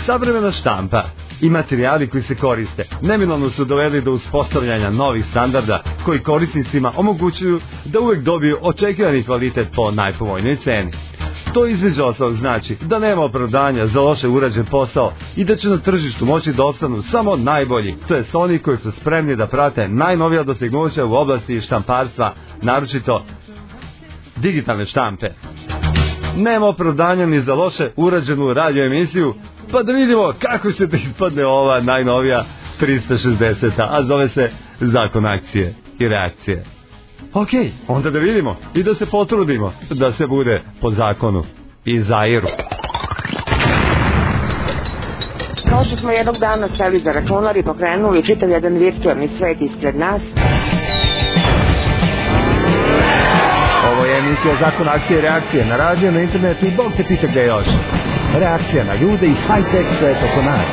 Savremena štampa i materijali koji se koriste neminovno su doveli do uspostavljanja novih standarda koji korisnicima omogućuju da uvek dobiju očekivani kvalitet po najpovoljnijoj ceni. To između ostalog znači da nema opravdanja za loše urađen posao i da će na tržištu moći da opstanu samo najbolji, to jest oni koji su spremni da prate najnovija dostignuća u oblasti štamparstva, naročito digitalne štampe. Nema opravdanja ni za loše urađenu radio emisiju, pa da vidimo kako će da ispadne ova najnovija 360, a zove se Zakon akcije i reakcije. Ok, onda da vidimo i da se potrudimo da se bude po zakonu i zairu. Kao što smo jednog dana seli za računar i pokrenuli čitav jedan virtualni svet ispred nas. Ovo je emisija Zakon akcije i reakcije na radiju, na internetu i Bog te pita gde još. Reakcija na ljude i high-tech svet oko nas.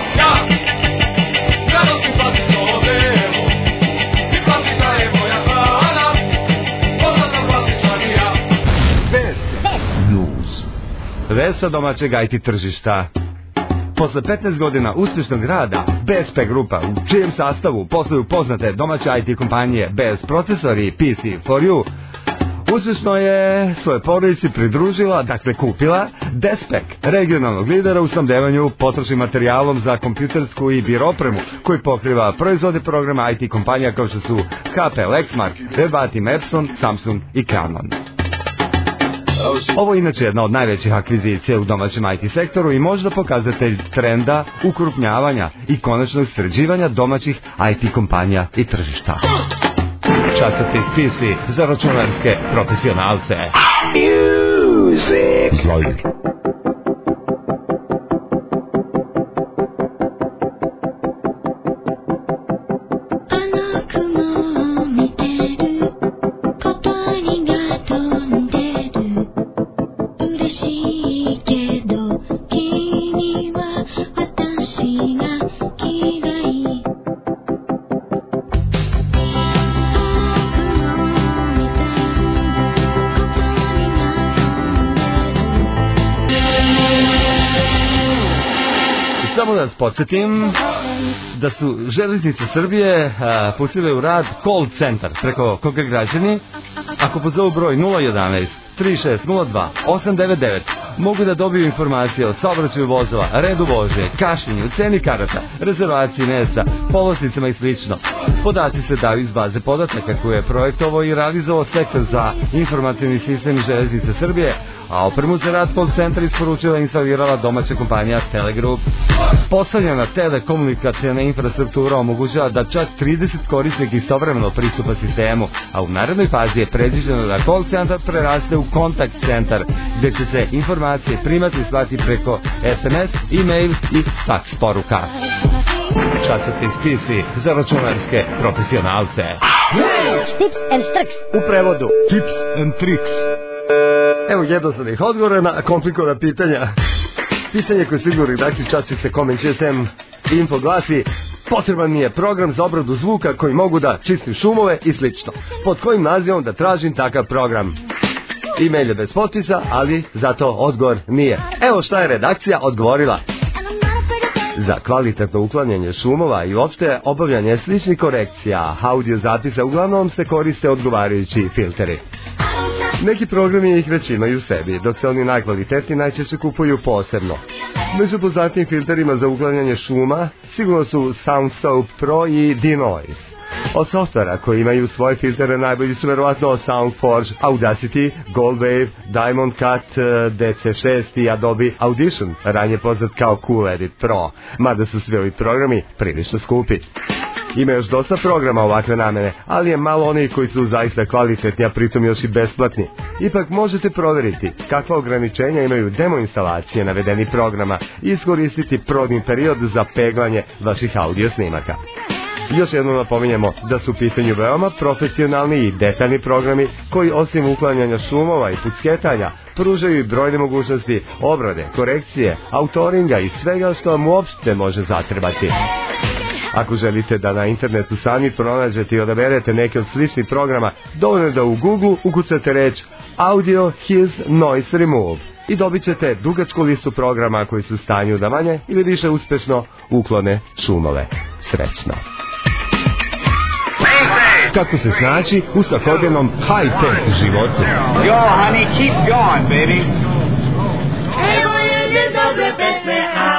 Vest sa domaćeg IT tržišta. Posle 15 godina uspješnog rada, BSP grupa, u čijem sastavu posluju poznate domaće IT kompanije BS Procesori i PC4U, uspješno je svoje porodici pridružila, dakle kupila, Despek, regionalnog lidera u snabdevanju potrošnim materijalom za kompjutersku i biro opremu, koji pokriva proizvode programa IT kompanija kao što su HP, Lexmark, Webatim, Epson, Samsung i Canon. Ovo je inače jedna od najvećih akvizicija u domaćem IT sektoru i možda pokazatelj trenda ukrupnjavanja i konačnog sređivanja domaćih IT kompanija i tržišta. Časopis PC za računarske profesionalce. Music. Samo da vas podsjetim da su Železnice Srbije pustile u rad call centar preko koga građani, ako pozovu broj 011 3602 899, mogu da dobiju informacije o saobraćaju vozova, redu vožnje, kašnjenju, ceni karata, rezervaciji mesta, povlasticama i slično. Podaci se daju iz baze podataka koje je projektovao i realizovao sektor za informacijni sistem Železnice Srbije, a opremu za rad call centra isporučila i instalirala domaća kompanija Telegroup. Postavljena telekomunikacijna infrastruktura omogućava da čak 30 korisnika istovremeno pristupa sistemu, a u narednoj fazi je predviđeno da call centar preraste u kontakt centar, gde će se informacije primati i slati preko SMS, e-mail i fax poruka. Časopis PC za računarske profesionalce. Tips and tricks. U prevodu Tips and tricks. Evo jednostavnih odgovora na komplikovana pitanja. Pitanje koje stiglo u redakciji časopisa Comment.gsm info glasi: potreban mi je program za obradu zvuka koji mogu da čistim šumove i slično. Pod kojim nazivom da tražim takav program? E-mail je bez potpisa, ali zato odgovor nije. Evo šta je redakcija odgovorila. Za kvalitetno uklanjanje šumova i uopšte obavljanje sličnih korekcija audio zapisa uglavnom se koriste odgovarajući filteri. Neki programi ih već imaju u sebi, dok se oni najkvalitetniji najčešće kupuju posebno. Među poznatijim filterima za uklanjanje šuma sigurno su SoundSoap Pro i Denoise. Od softvera koji imaju svoje filtere najbolji su verovatno SoundForge, Audacity, Goldwave, Diamond Cut, DC6 i Adobe Audition, ranije poznat kao Cool Edit Pro, mada su svi ovi programi prilično skupi. Ima još dosta programa ovakve namene, ali je malo onih koji su zaista kvalitetni, a pritom još i besplatni. Ipak možete proveriti kakva ograničenja imaju demo instalacije navedeni programa i iskoristiti probni period za peglanje vaših audio snimaka. Još jednom napominjemo da su u pitanju veoma profesionalni i detaljni programi koji osim uklanjanja šumova i pucketanja pružaju i brojne mogućnosti obrade, korekcije, autoringa i svega što vam uopšte može zatrebati. Ako želite da na internetu sami pronađete i odaberete neke od sličnih programa, dovoljno je da u Google ukucate reč Audio His Noise Remove i dobit ćete dugačku listu programa koji su u stanju da manje ili više uspešno uklone šumove. Srećno! Kako se snaći u svakodnevnom high-tech životu? Yo, honey, keep going, baby. Evo jedne dobre pesme,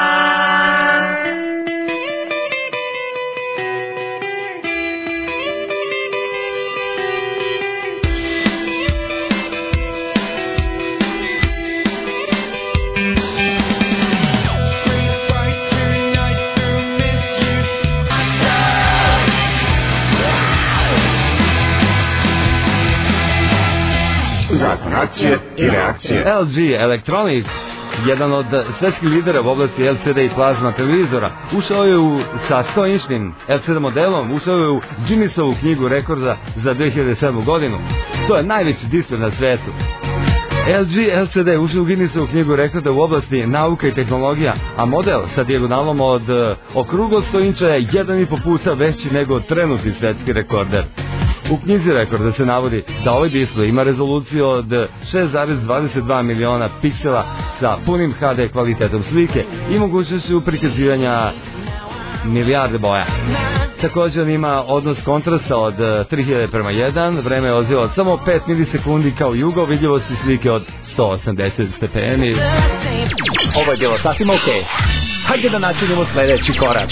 Zakon akcije i reakcije. LG Electronics, jedan od svetskih lidera u oblasti LCD i plazma televizora, ušao je sa 100-inčnim LCD modelom, ušao je u Guinnessovu knjigu rekorda za 2007. godinu. To je najveći displej na svetu. LG LCD ušao u Guinnessovu knjigu rekorda u oblasti nauka i tehnologija, a model sa dijagonalom od okruglo 100 inča je 1,5 puta veći nego trenutni svetski rekorder. U knjizi rekorda se navodi da ovaj displej ima rezoluciju od 6,22 miliona piksela sa punim HD kvalitetom slike i mogućnošću prikazivanja milijarde boja. Također ima odnos kontrasta od 3000:1, vreme odziva od samo 5 milisekundi kao jugo, vidljivosti slike od 180 stepeni. Ovo je bilo sasvim okej. Hajde da načinimo sljedeći korak.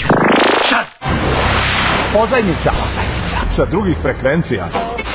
Pozajmica sa drugih frekvencija.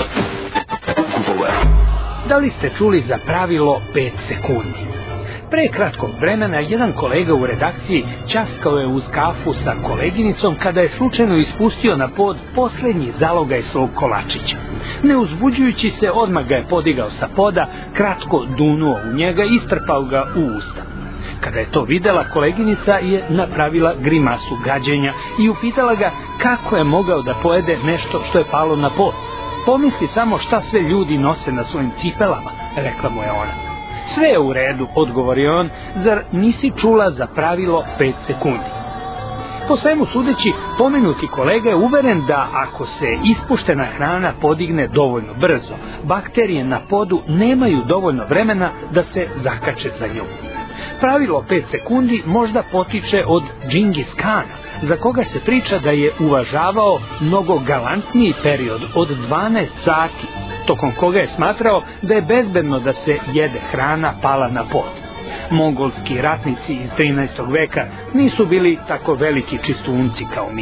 Da li ste čuli za pravilo 5 sekundi? Pre kratkog vremena jedan kolega u redakciji ćaskao je uz kafu sa koleginicom kada je slučajno ispustio na pod posljednji zalogaj svog kolačića. Ne uzbuđujući se, odmah ga je podigao sa poda, kratko dunuo u njega i istrpao ga u usta. Kada je to videla, koleginica je napravila grimasu gađenja i upitala ga kako je mogao da pojede nešto što je palo na pod. Pomisli samo šta sve ljudi nose na svojim cipelama, rekla mu je ona. Sve je u redu, odgovorio on, zar nisi čula za pravilo 5 sekundi? Po svemu sudeći, pomenuti kolega je uveren da ako se ispuštena hrana podigne dovoljno brzo, bakterije na podu nemaju dovoljno vremena da se zakače za nju. Pravilo 5 sekundi možda potiče od Džingis Kana, za koga se priča da je uvažavao mnogo galantniji period od 12 sati, tokom koga je smatrao da je bezbedno da se jede hrana pala na pod. Mongolski ratnici iz 13. veka nisu bili tako veliki čistunci kao mi.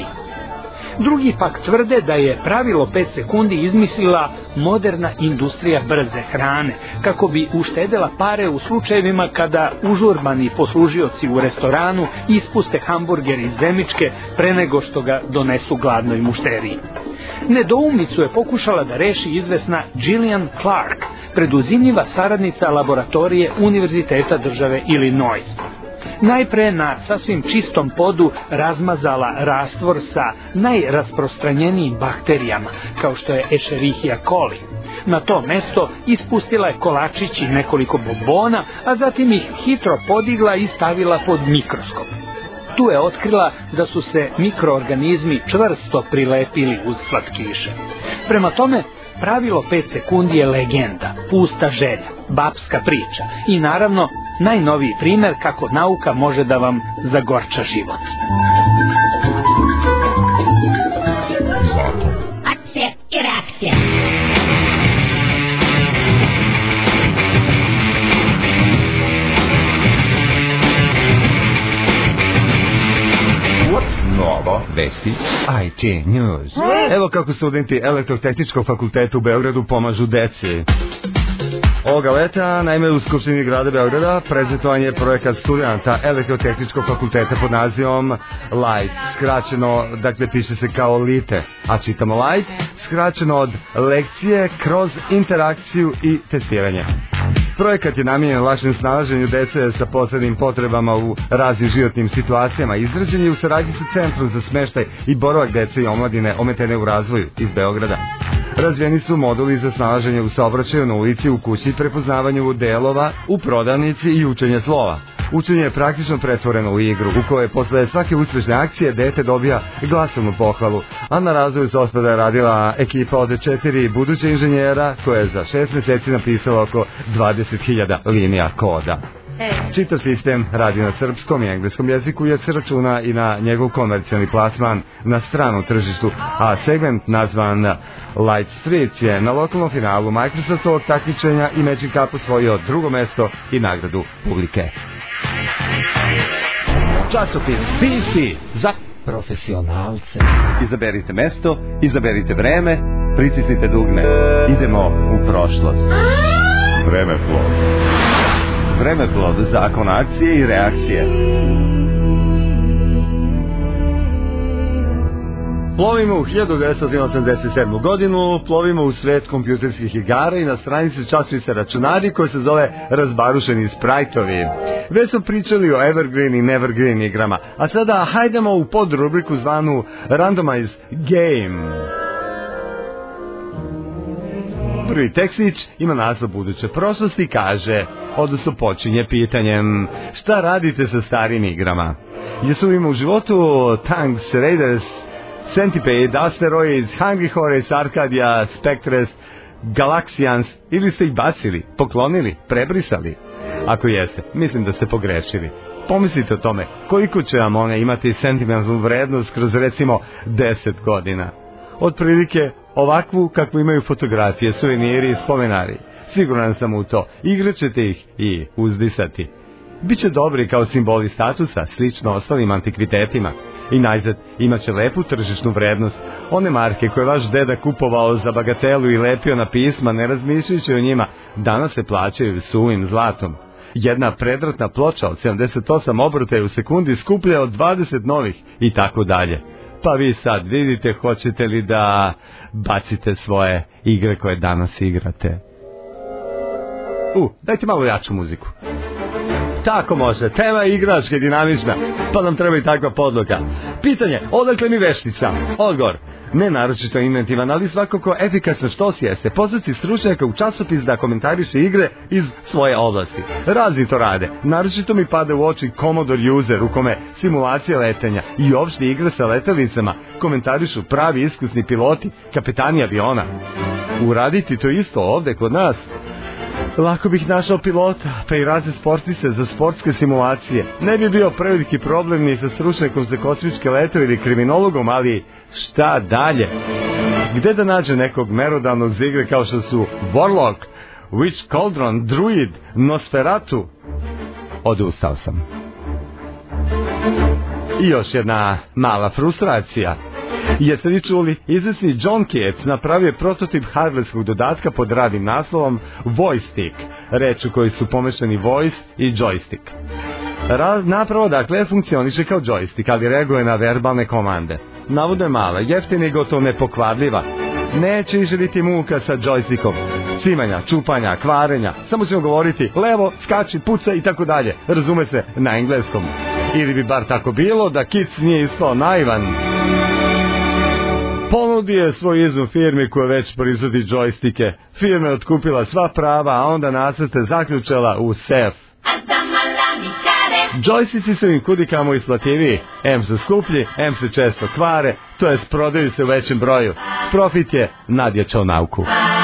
Drugi pak tvrde da je pravilo 5 sekundi izmislila moderna industrija brze hrane, kako bi uštedela pare u slučajevima kada užurbani poslužioci u restoranu ispuste hamburger iz zemičke pre nego što ga donesu gladnoj mušteriji. Nedoumicu je pokušala da reši izvesna Gillian Clark, preduzimljiva saradnica laboratorije Univerziteta države Illinois. Najpre na sasvim čistom podu razmazala rastvor sa najrasprostranjenijim bakterijama, kao što je Escherichia coli. Na to mesto ispustila je kolačić i nekoliko bombona, a zatim ih hitro podigla i stavila pod mikroskop. Tu je otkrila da su se mikroorganizmi čvrsto prilepili uz slatkiše. Prema tome, pravilo 5 sekundi je legenda, pusta želja, babska priča i naravno najnoviji primjer kako nauka može da vam zagorča život. Akcija i reakcija. Novo, vesti, IT News. Evo kako studenti Elektrotehničkog fakulteta u Beogradu pomažu deci. Ovoga leta, naime u Skupštini grada Beograda, prezentovan je projekat studenta Elektrotehničkog fakulteta pod nazivom LIGHT, skraćeno, dakle piše se kao LITE, a čitamo LIGHT, skraćeno od lekcije kroz interakciju i testiranje. Projekat je namijenjen lakšem snalaženju dece sa posebnim potrebama u raznim životnim situacijama, izrađen je u saradnji sa Centrom za smeštaj i boravak dece i omladine ometene u razvoju iz Beograda. Razvijeni su moduli za snalaženje u saobraćaju, na ulici, u kući, prepoznavanju delova, u prodavnici i učenje slova. Učenje je praktično pretvoreno u igru, u kojoj posle svake uspešne akcije dete dobija glasovnu pohvalu, a na razvoju SOSPAD-a je radila ekipa od 4 buduće inženjera koja je za 6 meseci napisala oko 20.000 linija koda. Čitav sistem radi na srpskom i engleskom jeziku jer se računa i na njegov komercijalni plasman na stranom tržištu, a segment nazvan Light Streets je na lokalnom finalu Microsoftovog takmičenja i Magic Cup osvojio drugo mesto i nagradu publike. Časopis PC za profesionalce. Izaberite mesto, izaberite vreme, pritisnite dugme. Idemo u prošlost. Vremeplov. Vremeplov, zakon akcije i reakcije. Plovimo u 1987. godinu, plovimo u svet kompjuterskih igara i na stranici časopisa Računari koji se zove Razbarušeni sprajtovi. Već smo pričali o Evergreen i Nevergreen igrama, a sada hajdemo u podrubriku zvanu Randomize Game. Prvi tekstić ima naslov buduće prošlosti i kaže, odnosno počinje pitanjem, šta radite sa starim igrama? Jesu li ima u životu Tanks, Raiders, Centipede, Asteroids, Hungry Horse, Arcadia, Spectres, Galaxians, ili ste ih bacili, poklonili, prebrisali? Ako jeste, mislim da ste pogrešili. Pomislite o tome, koliko će vam one imati sentimentalnu vrednost kroz recimo 10 godina. Otprilike ovakvu kakvu imaju fotografije, suveniri i spomenari. Siguran sam u to, igraćete ih i uzdisati. Biće dobri kao simboli statusa, slično ostalim antikvitetima. I najzad imaće lepu tržišnu vrednost. One marke koje vaš deda kupovao za bagatelu i lepio na pisma, ne razmišljajući o njima, danas se plaćaju suvim zlatom. Jedna predratna ploča od 78 obrotaja u sekundi skuplja od 20 novih i tako dalje. Pa vi sad vidite hoćete li da bacite svoje igre koje danas igrate. Dajte malo jaču muziku. Tako može, tema je igračka i dinamična, pa nam treba i takva podloga. Pitanje, odakle mi veštica? Odgovor, ne naročito inventivan, ali svakako efikasno što si jeste. Pozvati stručnjaka u časopis da komentariše igre iz svoje oblasti. Razni to rade, naročito mi pada u oči Commodore User, u kome simulacije letenja i opšte igre sa letavicama komentarišu pravi iskusni piloti, kapetani aviona. Uraditi to isto ovde kod nas? Lako bih našao pilota, pa i razne sportiste za sportske simulacije. Ne bi bio preveliki problem ni sa stručnjakom za kosmičke letove ili kriminologom, ali šta dalje? Gde da nađe nekog merodavnog za igre kao što su Warlock, Witch Cauldron, Druid, Nosferatu? Odustao sam. I još jedna mala frustracija. Jeste li čuli, izvesni John Keats napravio prototip hardwareskog dodatka pod radnim naslovom Voice-stick, reč u kojoj su pomešani voice i joystick. Napravo, dakle, funkcioniše kao joystick, ali reaguje na verbalne komande. Navodno je mala, jeftina i gotovo nepokvarljiva. Neće više biti muka sa joystickom. Cimanja, čupanja, kvarenja, samo ćemo govoriti levo, skači, puca i tako dalje, razume se, na engleskom. Ili bi bar tako bilo da Keats nije ispao naivan. Ponudio je svoj izum firmi koja već proizvodi džojstike. Firma je otkupila sva prava, a onda nacrte zaključala u sef. Džojstici su im kudikamo isplativiji. M su skuplji, M se često kvare, to jest prodaju se u većem broju. Profit je nadjačao nauku.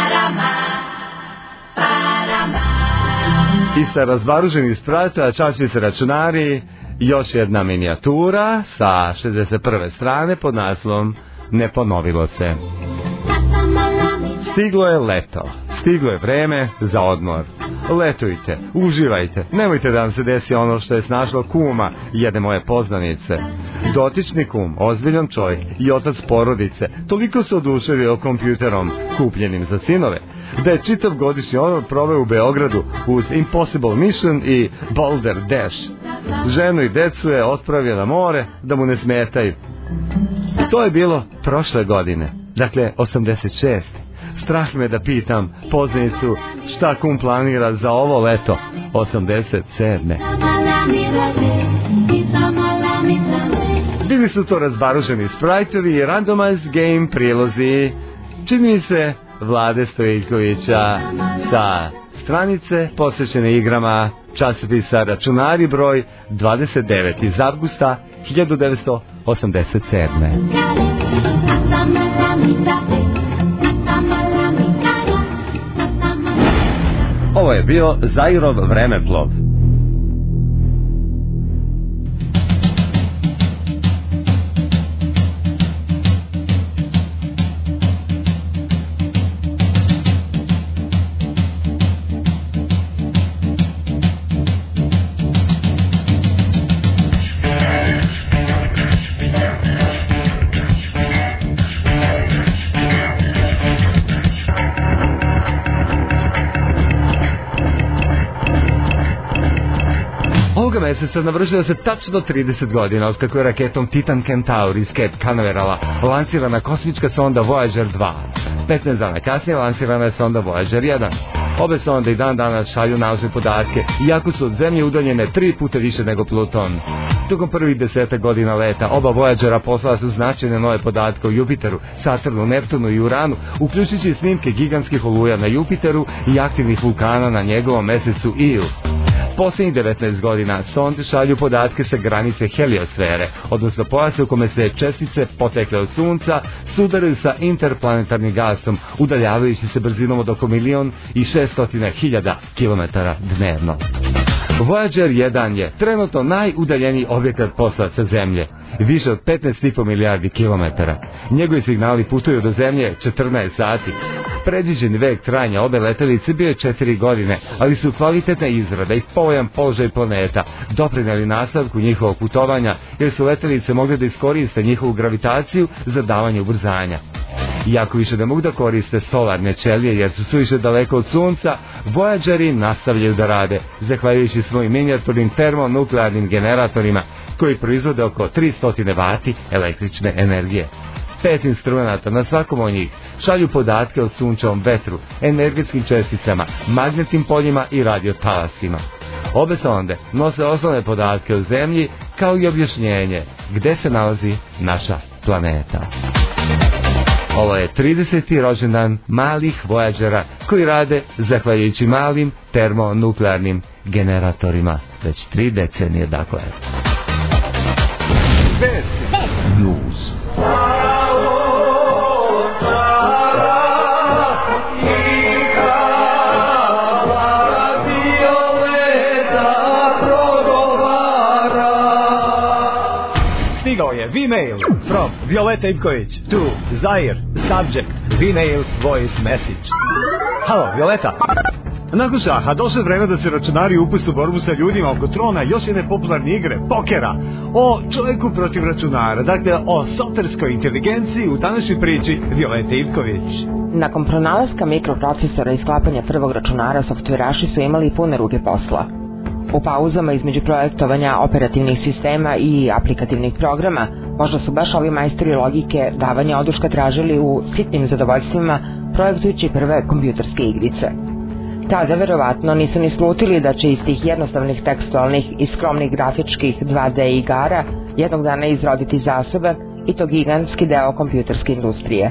I sa razbaruženih sprata časopisa Računari još jedna minijatura sa 61. strane pod naslovom Ne ponovilo se. Stiglo je leto, stiglo je vreme za odmor. Letujte, uživajte, nemojte da vam se desi ono što je snašlo kuma jedne moje poznanice. Dotični kum, ozbiljan čovjek i otac porodice, toliko se oduševio kompjuterom kupljenim za sinove, da je čitav godišnji odmor proveo u Beogradu uz Impossible Mission i Boulder Dash. Ženu i decu je otpravio na more da mu ne smetaju. To je bilo prošle godine, dakle 86. Strah me da pitam poznanicu šta kum planira za ovo leto 87. Bili su to razbaruženi sprajtovi i Randomized Game prilozi, čini se, Vlade Stojiljkovića sa stranice posvećene igrama časopisa Računari broj 29 iz avgusta 1987. Ovo je bio Zairov vremeplov. Ovoga meseca navršilo se tačno 30 godina od kako je raketom Titan Centaur iz Cape Canaverala lansirana kosmička sonda Voyager 2. 15 dana kasnije lansirana je sonda Voyager 1. Obe sonde i dan danas šalju naučne podatke, iako su od Zemlje udaljene 3 puta više nego Pluton. Tokom prvih 10 godina leta oba Voyagera poslala su značajne nove podatke o Jupiteru, Saturnu, Neptunu i Uranu, uključujući snimke gigantskih oluja na Jupiteru i aktivnih vulkana na njegovom mesecu Io. Posljednjih 19 godina sonde šalju podatke sa granice heliosfere, odnosno pojasa u kome se čestice potekle od Sunca sudaraju sa interplanetarnim gasom, udaljavajući se brzinom od oko 1.600.000 km dnevno. Voyager 1 je trenutno najudaljeniji objekat poslat sa Zemlje, više od 15,5 milijardi kilometara. Njegovi signali putuju do Zemlje 14 sati. Predviđeni vek trajanja obe letelice bio je 4 godine, ali su kvalitetna izrada i povoljan položaj planeta doprinijeli nastavku njihovog putovanja, jer su letelice mogle da iskoriste njihovu gravitaciju za davanje ubrzanja. Iako više ne mogu da koriste solarne ćelije jer su suviše daleko od Sunca, Voyageri nastavljaju da rade, zahvaljujući svojim minijaturnim termonuklearnim generatorima koji proizvode oko 300 vati električne energije. 5 instrumenta na svakom od njih šalju podatke o sunčevom vetru, energetskim česticama, magnetnim poljima i radiotalasima. Obe sonde nose osnovne podatke o Zemlji kao i objašnjenje gde se nalazi naša planeta. Ovo je 30. rođendan malih Voyagera koji rade zahvaljujući malim termonuklearnim generatorima već 3 decenije dakle. News. Stigao je V-mail from Violeta Ivković to Zaire, subject, V-mail voice message. Halo, Violeta. Nakon šaha došlo je vreme da se računari upuste u borbu sa ljudima oko trona još jedne popularne igre, pokera, o čovjeku protiv računara, dakle o softverskoj inteligenciji u današnjoj priči Violeta Ivković. Nakon pronalaska mikroprocesora i sklapanja prvog računara, softveraši su imali pune ruke posla. U pauzama između projektovanja operativnih sistema i aplikativnih programa, možda su baš ovi majstori logike davanja oduška tražili u sitnim zadovoljstvima projektujući prve kompjuterske igrice. Tada verovatno nisu ni slutili da će iz tih jednostavnih tekstualnih i skromnih grafičkih 2D igara jednog dana izroditi zasobe i to gigantski deo kompjuterske industrije.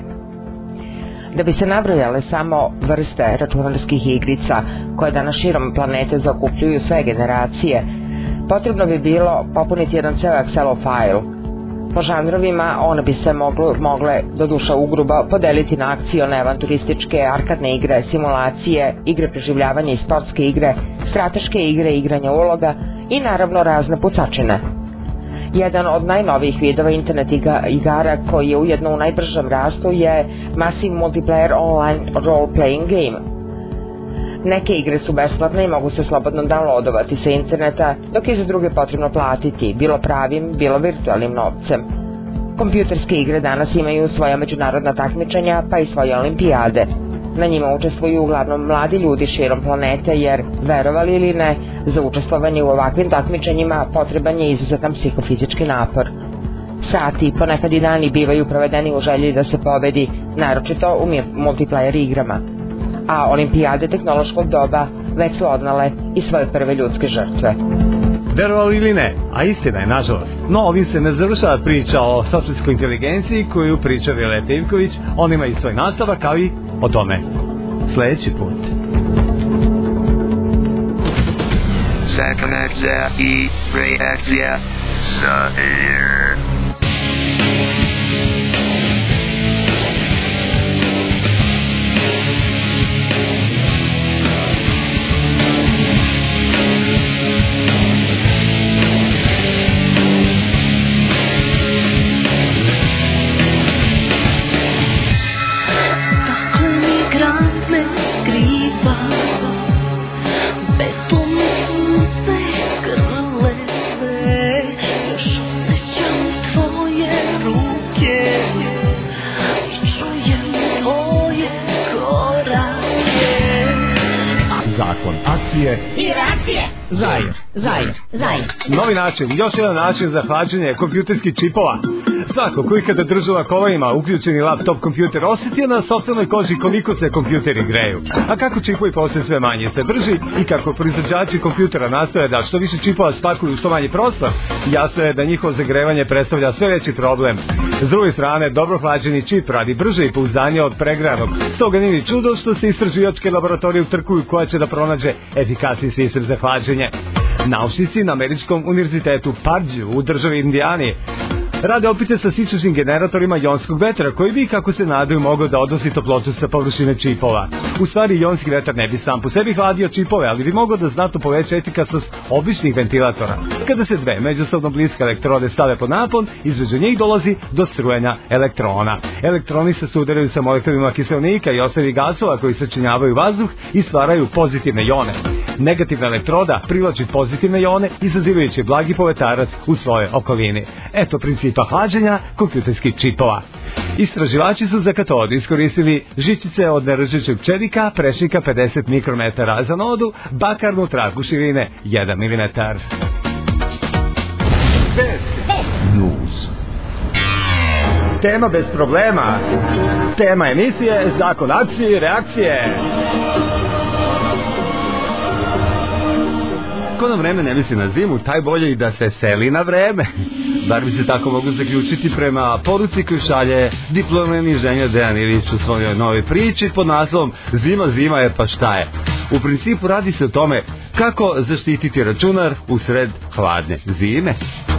Da bi se nabrojale samo vrste računarskih igrica koje danas širom planete zaokupljuju sve generacije, potrebno bi bilo popuniti jedan ceo Excelov file. Po žanrovima one bi se mogle doduša ugrubo podeliti na akcione, avanturističke, arkadne igre, simulacije, igre preživljavanja i sportske igre, strateške igre, igranja uloga i naravno razne pucačine. Jedan od najnovijih vidova internet igara koji je ujedno u najbržem rastu je Massive Multiplayer Online Role Playing Game. Neke igre su besplatne i mogu se slobodno downloadovati sa interneta, dok je za druge potrebno platiti, bilo pravim, bilo virtualnim novcem. Kompjuterske igre danas imaju svoja međunarodna takmičenja, pa i svoje olimpijade. Na njima učestvuju uglavnom mladi ljudi širom planete, jer, verovali ili ne, za učestvovanje u ovakvim takmičenjima potreban je izuzetan psihofizički napor. Sati, ponekad i dani bivaju provedeni u želji da se pobedi, naročito u multiplayer igrama. A olimpijade tehnološkog doba već su odnale i svoje prve ljudske žrtve. Verovali ili ne, a istina je nažalost. No ovim se ne završava priča o softverskoj inteligenciji koju priča Violeta Ivković, on ima i svoj nastavak kao i o tome sljedeći put. Sakonekcija i reakcija Zaire. Zakon akcije i reakcije. Zajer. Novi način, još jedan način za hlađenje kompjuterskih čipova. Svako koji kada držu na kolenima uključeni laptop kompjuter osjetio na sopstvenoj koži koliko se kompjuteri greju. A kako čipovi postaju sve manje sve brži i kako proizvođači kompjutera nastoje da što više čipova spakuju u što manji prostor, jasno je da njihovo zagrevanje predstavlja sve veći problem. S druge strane, dobro hlađeni čip radi brže i pouzdanije od pregrejanog. Stoga nije ni čudo što se istraživačke laboratorije utrkuju koja će da pronađe efikasni sistem za hlađenje. Naučnici na američkom univerzitetu Purdue u državi Indijani rade opite sa sičućim generatorima jonskog vetra koji bi, kako se nadaju, mogao da odnosi toplotu sa površine čipova. U stvari, jonski vetar ne bi sam po sebi hladio čipove, ali bi mogao da znatno poveća efikasnost običnih ventilatora. Kada se dve međusobno bliske elektrode stave pod napon, između njih dolazi do strujanja elektrona. Elektroni se sudaraju sa molekulima kiselnika i ostalih gasova koji sačinjavaju vazduh i stvaraju pozitivne jone. Negativna elektroda privlači pozitivne jone, izazivajući blagi povetarac u svojoj okolini. Eto principa hlađenja kompjuterskih čipova. Istraživači su za katodu iskoristili žičice od neržećeg čelika, prečnika 50 mikrometara za nodu, bakarnu traku širine 1 mm. News. Tema bez problema. Tema emisije Zakon akcije i reakcije. Ko na vreme ne misli na zimu, taj bolje i da se seli na vreme. Bar bi se tako mogu zaključiti prema poruci koju šalje diplomirani inženjer Dejan Ilić u svojoj novoj priči pod naslovom Zima je pa šta je. U principu radi se o tome kako zaštititi računar usred hladne zime.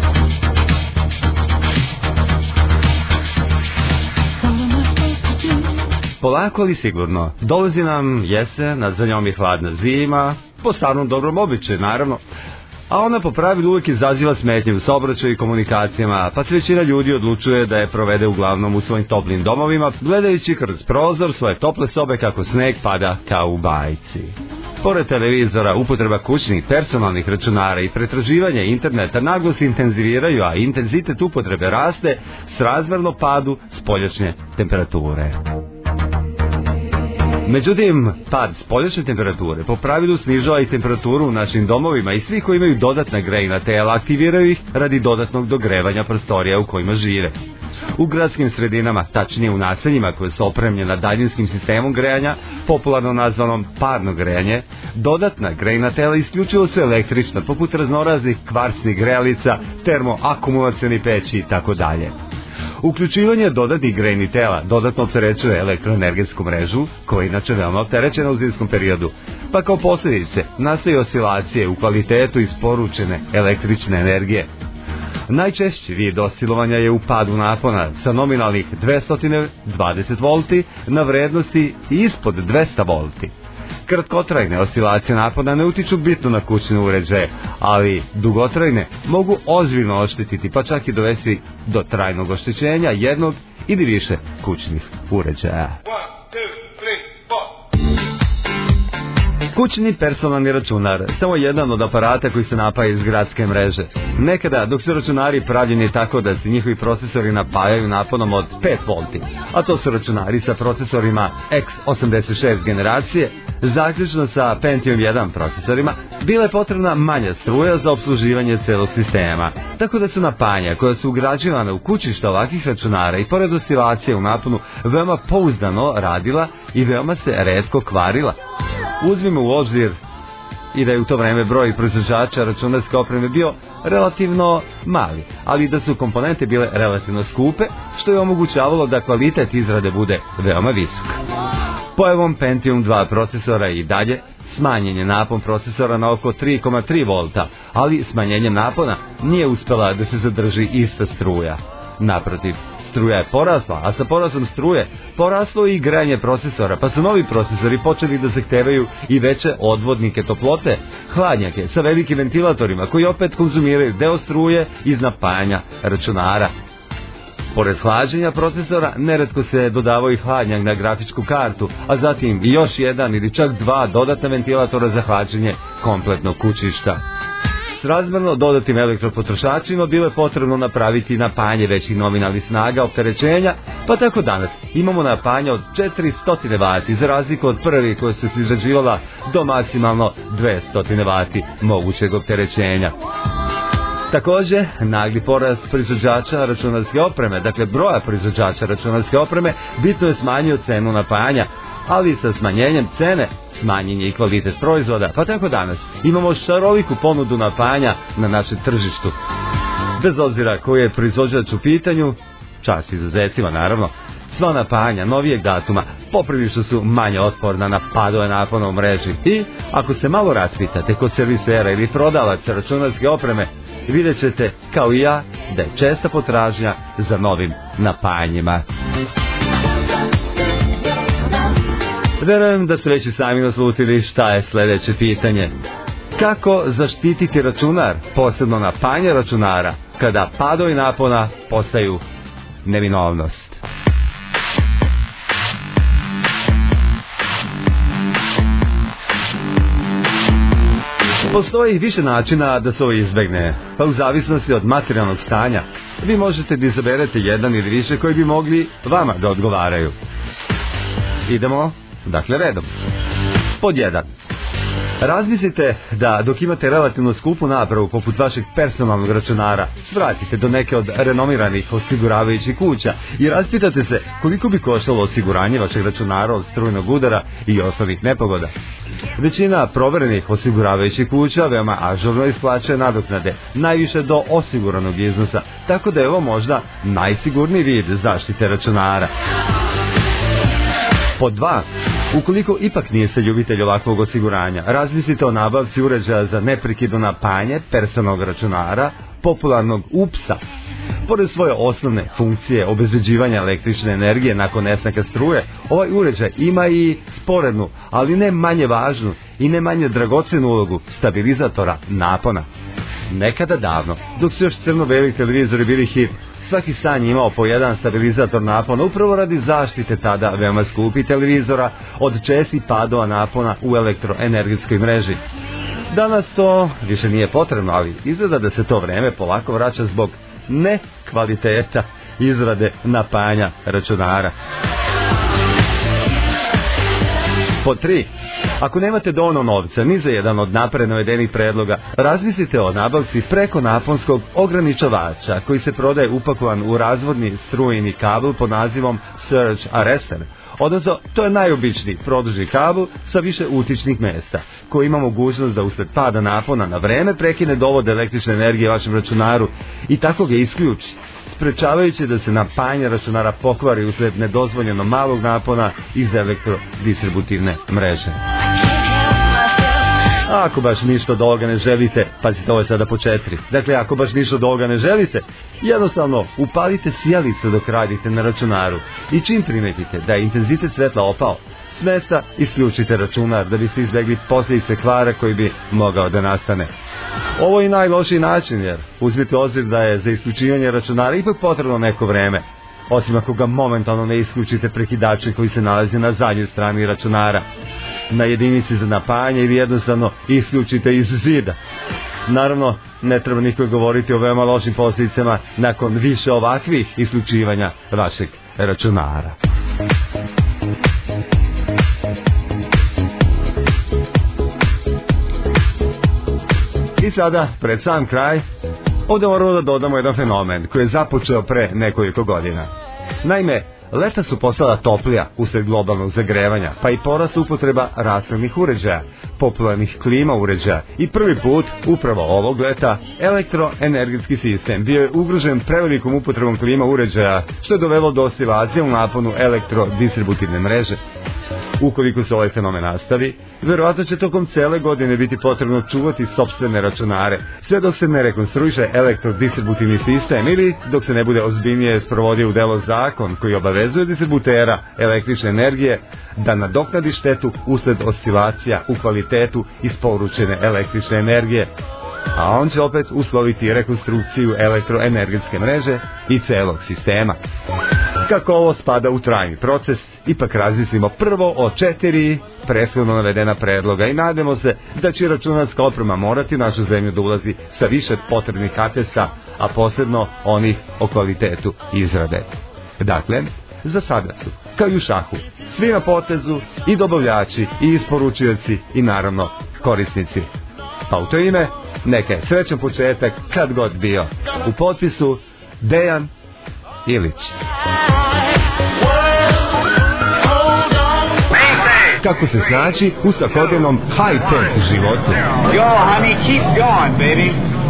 Polako ali sigurno, dolazi nam jesen, a za njom je hladna zima, po starom dobrom običaju, naravno. A ona po pravilu uvijek izaziva smetnje u saobraćaju i komunikacijama, pa se većina ljudi odlučuje da je provede uglavnom u svojim toplim domovima, gledajući kroz prozor svoje tople sobe kako sneg pada kao u bajci. Pored televizora, upotreba kućnih personalnih računara i pretraživanje interneta naglo se intenziviraju, a intenzitet upotrebe raste srazmerno padu spoljašnje temperature. Međutim, pad spoljašnje temperature po pravilu snižava i temperaturu u našim domovima i svi koji imaju dodatna grejna tela aktiviraju ih radi dodatnog dogrevanja prostorija u kojima žive. U gradskim sredinama, tačnije u naseljima koje su opremljena daljinskim sistemom grejanja, popularno nazvanom parno grejanje, dodatna grejna tela isključivo su električna, poput raznoraznih kvarcnih grejalica, termoakumulacioni peći i tako dalje. Uključivanje dodatnih grejnih tela dodatno opterećuje elektroenergetsku mrežu, koja je inače veoma opterećena u zimskom periodu, pa kao posljedice nastaju oscilacije u kvalitetu isporučene električne energije. Najčešći vid oscilovanja je u padu napona sa nominalnih 220 volti na vrednosti ispod 200 volti. Kratkotrajne oscilacije napona ne utiču bitno na kućne uređaje, ali dugotrajne mogu ozbiljno oštetiti, pa čak i dovesti do trajnog oštećenja jednog ili više kućnih uređaja. Kućni personalni računar, samo jedan od aparata koji se napaja iz gradske mreže. Nekada, dok su računari pravljeni tako da se njihovi procesori napajaju naponom od 5 volti, a to su računari sa procesorima x86 generacije, zaključno sa Pentium 1 procesorima, bila je potrebna manja struja za obsluživanje celog sistema. Tako da su napajanja koja su ugrađivana u kućišta ovakvih računara i pored oscilacije u naponu veoma pouzdano radila i veoma se retko kvarila. Uzmimo u obzir i da je u to vreme broj proizvođača računarske opreme bio relativno mali, ali da su komponente bile relativno skupe, što je omogućavalo da kvalitet izrade bude veoma visok. Pojavom Pentium 2 procesora i dalje smanjen je napon procesora na oko 3,3 volta, ali smanjenjem napona nije uspjela da se zadrži ista struja. Naprotiv, struja je porasla, a sa porastom struje poraslo i grejanje procesora, pa su novi procesori počeli da zahtevaju i veće odvodnike toplote, hladnjake sa velikim ventilatorima koji opet konzumiraju deo struje iz napajanja računara. Pored hlađenja procesora, neretko se dodavao i hladnjak na grafičku kartu, a zatim i još jedan ili čak dva dodatna ventilatora za hlađenje kompletnog kućišta. Srazmjerno dodatim elektropotrošačima bilo je potrebno napraviti napajanje većih nominalnih snaga opterećenja, pa tako danas imamo napajanje od 400 W za razliku od prvih koja su se izrađivala do maksimalno 200 W mogućeg opterećenja. Također, nagli porast proizvođača računarske opreme, dakle broja proizvođača računarske opreme, bitno je smanjio cenu napajanja, ali sa smanjenjem cene smanjen je i kvalitet proizvoda, pa tako danas imamo šaroliku ponudu napajanja na našem tržištu. Bez obzira koji je proizvođač u pitanju, čast izuzecima naravno, sva napajanja novijeg datuma poprilično su manje otporna na padove napona u mreži i ako se malo raspitate kod servisera ili prodavaca računarske opreme, vidjet ćete kao i ja da je česta potražnja za novim napajanjima. Verujem da ste već i sami naslutili šta je sljedeće pitanje. Kako zaštititi računar, posebno napajanje računara, kada padovi napona postaju neminovnost? Postoji više načina da se ovo izbegne, pa u zavisnosti od materijalnog stanja, vi možete da izaberete jedan ili više koji bi mogli vama da odgovaraju. Idemo, dakle, redom. Pod 1. Razmislite da dok imate relativno skupu napravu poput vašeg personalnog računara, svratite do neke od renomiranih osiguravajućih kuća i raspitate se koliko bi koštalo osiguranje vašeg računara od strujnog udara i ostalih nepogoda. Većina proverenih osiguravajućih kuća veoma ažurno isplaćuje nadoknade, najviše do osiguranog iznosa, tako da je ovo možda najsigurniji vid zaštite računara. Pod 2. Ukoliko ipak niste ljubitelj ovakvog osiguranja, razmislite o nabavci uređaja za neprekidno napajanje personalnog računara, popularnog UPS-a. Pored svoje osnovne funkcije obezbeđivanja električne energije nakon nestanka struje, ovaj uređaj ima i sporednu, ali ne manje važnu i ne manje dragocenu ulogu stabilizatora napona. Nekada davno, dok su još crno-beli televizori bili hit, svaki stan je imao po jedan stabilizator napona upravo radi zaštite tada veoma skupih televizora od čestih padova napona u elektroenergetskoj mreži. Danas to više nije potrebno, ali izgleda da se to vreme polako vraća zbog nekvaliteta izrade napajanja računara. Pod 3. Ako nemate dovoljno novca ni za jedan od napred navedenih predloga, razmislite o nabavci prekonaponskog ograničavača koji se prodaje upakovan u razvodni strujni kabel pod nazivom Surge Arrestor. Odnosno, to je najobičniji produžni kabel sa više utičnih mjesta, koji ima mogućnost da usred pada napona na vreme prekine dovod električne energije vašem računaru i tako ga isključi, sprečavajući da se napajanje računara pokvari usred nedozvoljeno malog napona iz elektrodistributivne mreže. A ako baš ništa od ovoga ne želite, pazite, ovo je sada po 4. Dakle, ako baš ništa od ovoga ne želite, jednostavno upalite sijalicu dok radite na računaru i čim primetite da je intenzitet svetla opao, s mesta isključite računar da biste izbjegli posljedice kvara koji bi mogao da nastane. Ovo je najlošiji način jer uzmite obzir da je za isključivanje računara ipak potrebno neko vreme, osim ako ga momentalno ne isključite prekidačem koji se nalazi na zadnjoj strani računara, na jedinici za napajanje ili jednostavno isključite iz zida. Naravno, ne treba nikoj govoriti o veoma lošim posljedicama nakon više ovakvih isključivanja vašeg računara. I sada, pred sam kraj, ovdje moramo da dodamo jedan fenomen koji je započeo pre nekoliko godina. Naime, leta su postala toplija usred globalnog zagrevanja, pa i porast upotreba rashladnih uređaja, popularnih klima uređaja i prvi put, upravo ovog leta, elektroenergetski sistem bio je ugrožen prevelikom upotrebom klima uređaja, što je dovelo do oscilacije u naponu elektrodistributivne mreže. Ukoliko se ovaj fenomen nastavi, verovatno će tokom cele godine biti potrebno čuvati sopstvene računare, sve dok se ne rekonstruiše elektrodistributivni sistem ili dok se ne bude ozbiljnije sprovodio u delo zakon koji obavezuje distributera električne energije da nadoknadi štetu usled oscilacija u kvalitetu isporučene električne energije. a on će opet usloviti rekonstrukciju elektroenergetske mreže i celog sistema. Kako ovo spada u trajni proces, ipak razmislimo prvo o 4 prethodno navedena predloga i nadamo se da će računarska oprema morati našu zemlju da ulazi sa više potrebnih atesta, a posebno onih o kvalitetu izrade. Dakle, za sada su, kao i u šahu, svi na potezu, i dobavljači, i isporučioci, i naravno korisnici. Pa u to ime, neka je srećan početak kad god bio. U potpisu Dejan Ilić. Kako se snaći u svakodnevnom high-tech životu? Yo, honey, keep going, baby.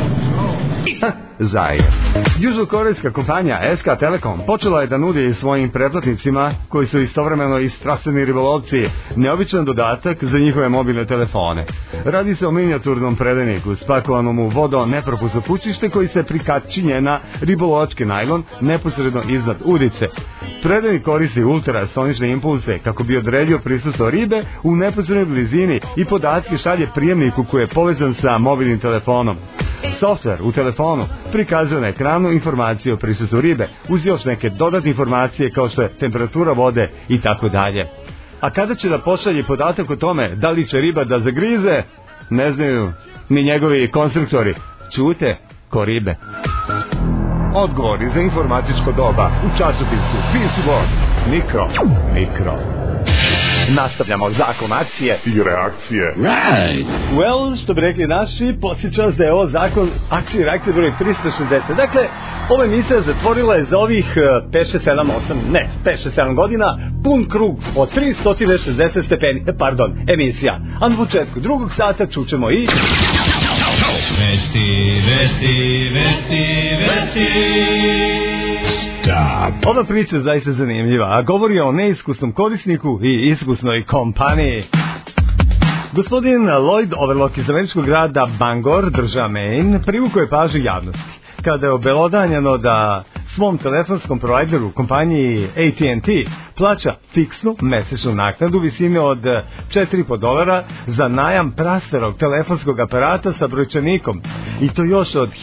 Zajer. Južnokorejska kompanija SK Telekom počela je da nudi svojim pretplatnicima, koji su istovremeno i strastveni ribolovci, neobičan dodatak za njihove mobilne telefone. Radi se o minijaturnom predajniku spakovanom u vodo nepropusno pučište koji se prikačinje na ribolovački najlon neposredno iznad udice. Predajnik koristi ultrasonične impulse kako bi odredio prisustvo ribe u neposrednoj blizini i podatke šalje prijemniku koji je povezan sa mobilnim telefonom. Softver u telefonu prikazuje na ekranu informaciju o prisustvu ribe, uz još neke dodatne informacije kao što je temperatura vode i tako dalje. A kada će da pošalje podatak o tome da li će riba da zagrize, ne znaju ni njegovi konstruktori. Čute ko ribe. Odgovori za informatičko doba u časopisu PC World. Mikro. Nastavljamo zakon akcije I reakcije. Right. Well, što bi rekli naši, podsjeća se da je ovo zakon akcije i reakcije broj 360. Dakle, ova emisija zatvorila je za ovih 5-6-7 godina pun krug od 360 stepeni, emisija. A na početku drugog sata čućemo i... Vesti. Stop. Ova priča je zaista zanimljiva, a govori o neiskusnom korisniku i iskusnoj kompaniji. Gospodin Lloyd Overlock iz američkog grada Bangor, država Maine, privukao je pažnju javnosti kada je obelodanjeno da svom telefonskom provajderu, kompaniji AT&T, plaća fiksnu mesečnu naknadu visine od $4,5 za najam prastarog telefonskog aparata sa brojčanikom, i to još od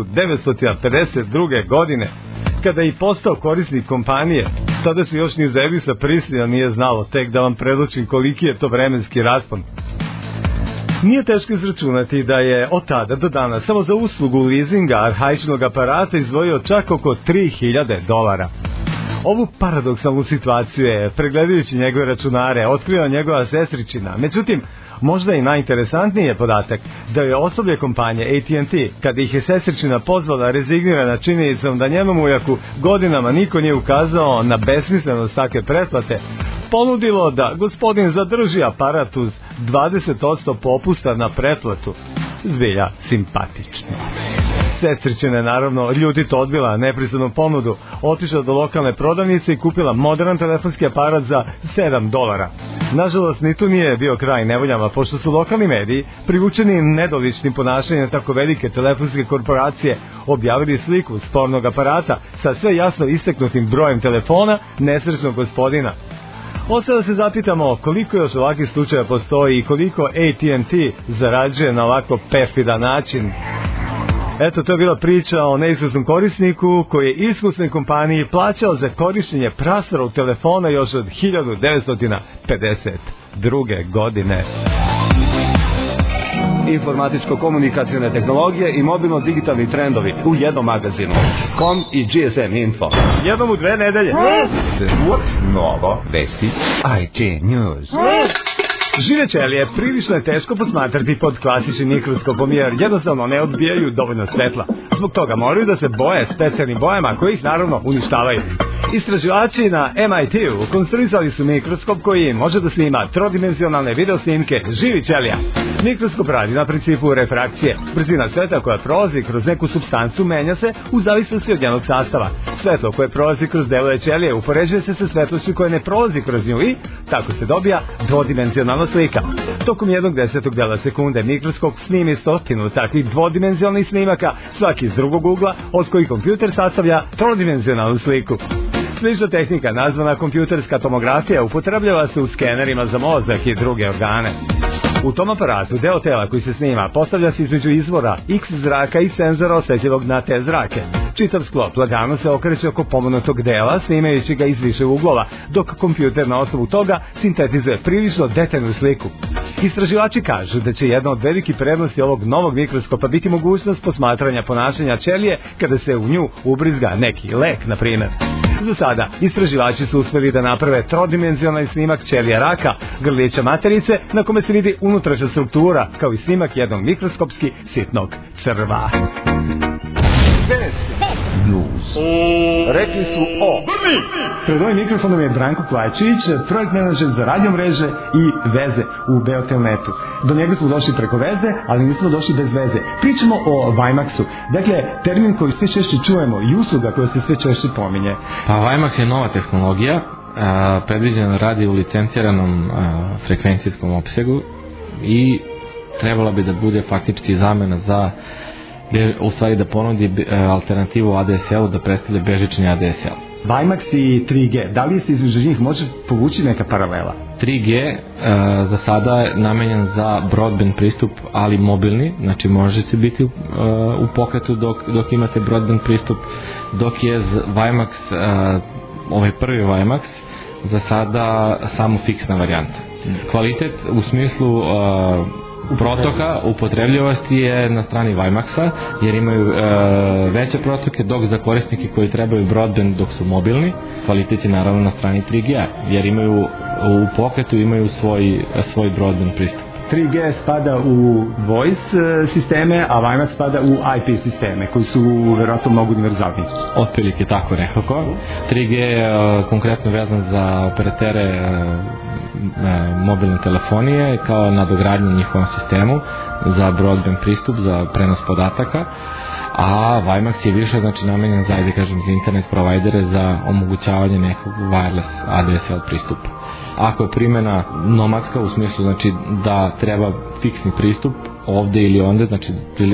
1952. godine. Kada je postao korisnik kompanije, tada se još ni za Elvisa Preslija nije znalo, tek da vam predočim koliki je to vremenski raspon. Nije teško izračunati da je od tada do danas samo za uslugu leasinga arhaičnog aparata izdvojio čak oko $3.000. Ovu paradoksalnu situaciju je, pregledajući njegove računare, otkrio njegova sestričina. Međutim, možda i najinteresantniji je podatak da je osoblje kompanije AT&T, kada ih je sestričina pozvala rezignirana činjenicom da njenom ujaku godinama niko nije ukazao na besmislenost takve pretplate, ponudilo da gospodin zadrži aparat uz 20% popusta na pretplatu. Zbilja simpatično. Sestričina je naravno ljutito odbila nepristojnu ponudu, otišla do lokalne prodavnice i kupila modern telefonski aparat za $7. Nažalost, ni tu nije bio kraj nevoljama, pošto su lokalni mediji, privučeni nedoličnim ponašanjem tako velike telefonske korporacije, objavili sliku spornog aparata sa sve jasno istaknutim brojem telefona nesrećnog gospodina. Ostaje da se zapitamo koliko još ovakvih slučaja postoji i koliko AT&T zarađuje na ovako perfidan način. Eto, to je bila priča o neiskusnom korisniku koji je iskusnoj kompaniji plaćao za korištenje prastarog telefona još od 1952. godine. Informatičko-komunikacijone tehnologije i mobilno-digitalni trendovi u jednom magazinu. Com i GSM Info. Jednom u 2 nedelje. Novo, vesti, IT News. Žive ćelije prilično je teško posmatrati pod klasičnim mikroskopom jer jednostavno ne odbijaju dovoljno svetla. Zbog toga moraju da se boje specijalnim bojama koje ih naravno uništavaju. Istraživači na MIT-u konstruisali su mikroskop koji može da snima trodimenzionalne video snimke živih ćelija. Mikroskop radi na principu refrakcije. Brzina svetla koja prolazi kroz neku supstancu menja se u zavisnosti od njenog sastava. Svetlo koje prolazi kroz delove ćelije upoređuje se sa svetlošću koje ne prolazi kroz nju i tako se dobija dvodimenzionalna slika. Tokom 1/10 dela sekunde mikroskop snimi 100 takvih dvodimenzionalnih snimaka, svaki iz drugog ugla, od kojih kompjuter sastavlja trodimenzionalnu sliku. Slična tehnika, nazvana kompjuterska tomografija, upotrebljava se u skenerima za mozak i druge organe. U tom aparatu deo tela koji se snima postavlja se između izvora X zraka i senzora osjetljivog na te zrake. Čitav sklop lagano se okreće oko pomenutog dela, snimajući ga iz više uglova, dok kompjuter na osnovu toga sintetizuje prilično detaljnu sliku. Istraživači kažu da će jedna od velikih prednosti ovog novog mikroskopa biti mogućnost posmatranja ponašanja ćelije kada se u nju ubrizga neki lek, na primjer. Za sada, istraživači su uspjeli da naprave trodimenzionalni snimak ćelija raka, grlića materice, na kome se vidi unutrašnja struktura, kao i snimak jednog mikroskopski sitnog crva. Rekli su o. Pred ovim mikrofonom je Branko Klajčić, projekt menadžer za radio mreže i veze u Beotelnetu. Do njega smo došli preko veze, ali nismo došli bez veze. Pričamo o WiMAX-u. Dakle, termin koji sve češće čujemo i usluga koja se sve češće pominje. Pa WiMAX je nova tehnologija, predviđena radi u licenciranom frekvencijskom opsegu i trebala bi da bude faktički zamena za u stvari da ponudi alternativu ADSL-u, da predstavlja bežični ADSL. WiMAX i 3G, da li se između njih može povući neka paralela? 3G za sada je namenjen za broadband pristup, ali mobilni, znači može se biti u pokretu dok imate broadband pristup, dok je WiMAX, ovaj prvi WiMAX, za sada samo fiksna varijanta. Kvalitet u smislu protoka upotrebljivosti je na strani WiMAX-a, jer imaju veće protoke, dok za korisnike koji trebaju broadband dok su mobilni, kvalitet je naravno na strani 3G, jer imaju u pokretu imaju svoj broadband pristup. 3G spada u voice sisteme, a WiMAX spada u IP sisteme, koji su vjerojatno mnogo univerzalni. Otprilike tako nekako. 3G je konkretno vezan za operatere mobilne telefonije kao nadogradnju njihovom sistemu za broadband pristup, za prenos podataka, a WiMAX je više znači namenjen za, da kažem, za internet provajdere za omogućavanje nekog wireless ADSL pristupa. Ako je primjena nomadska u smislu znači da treba fiksni pristup ovde ili onde, znači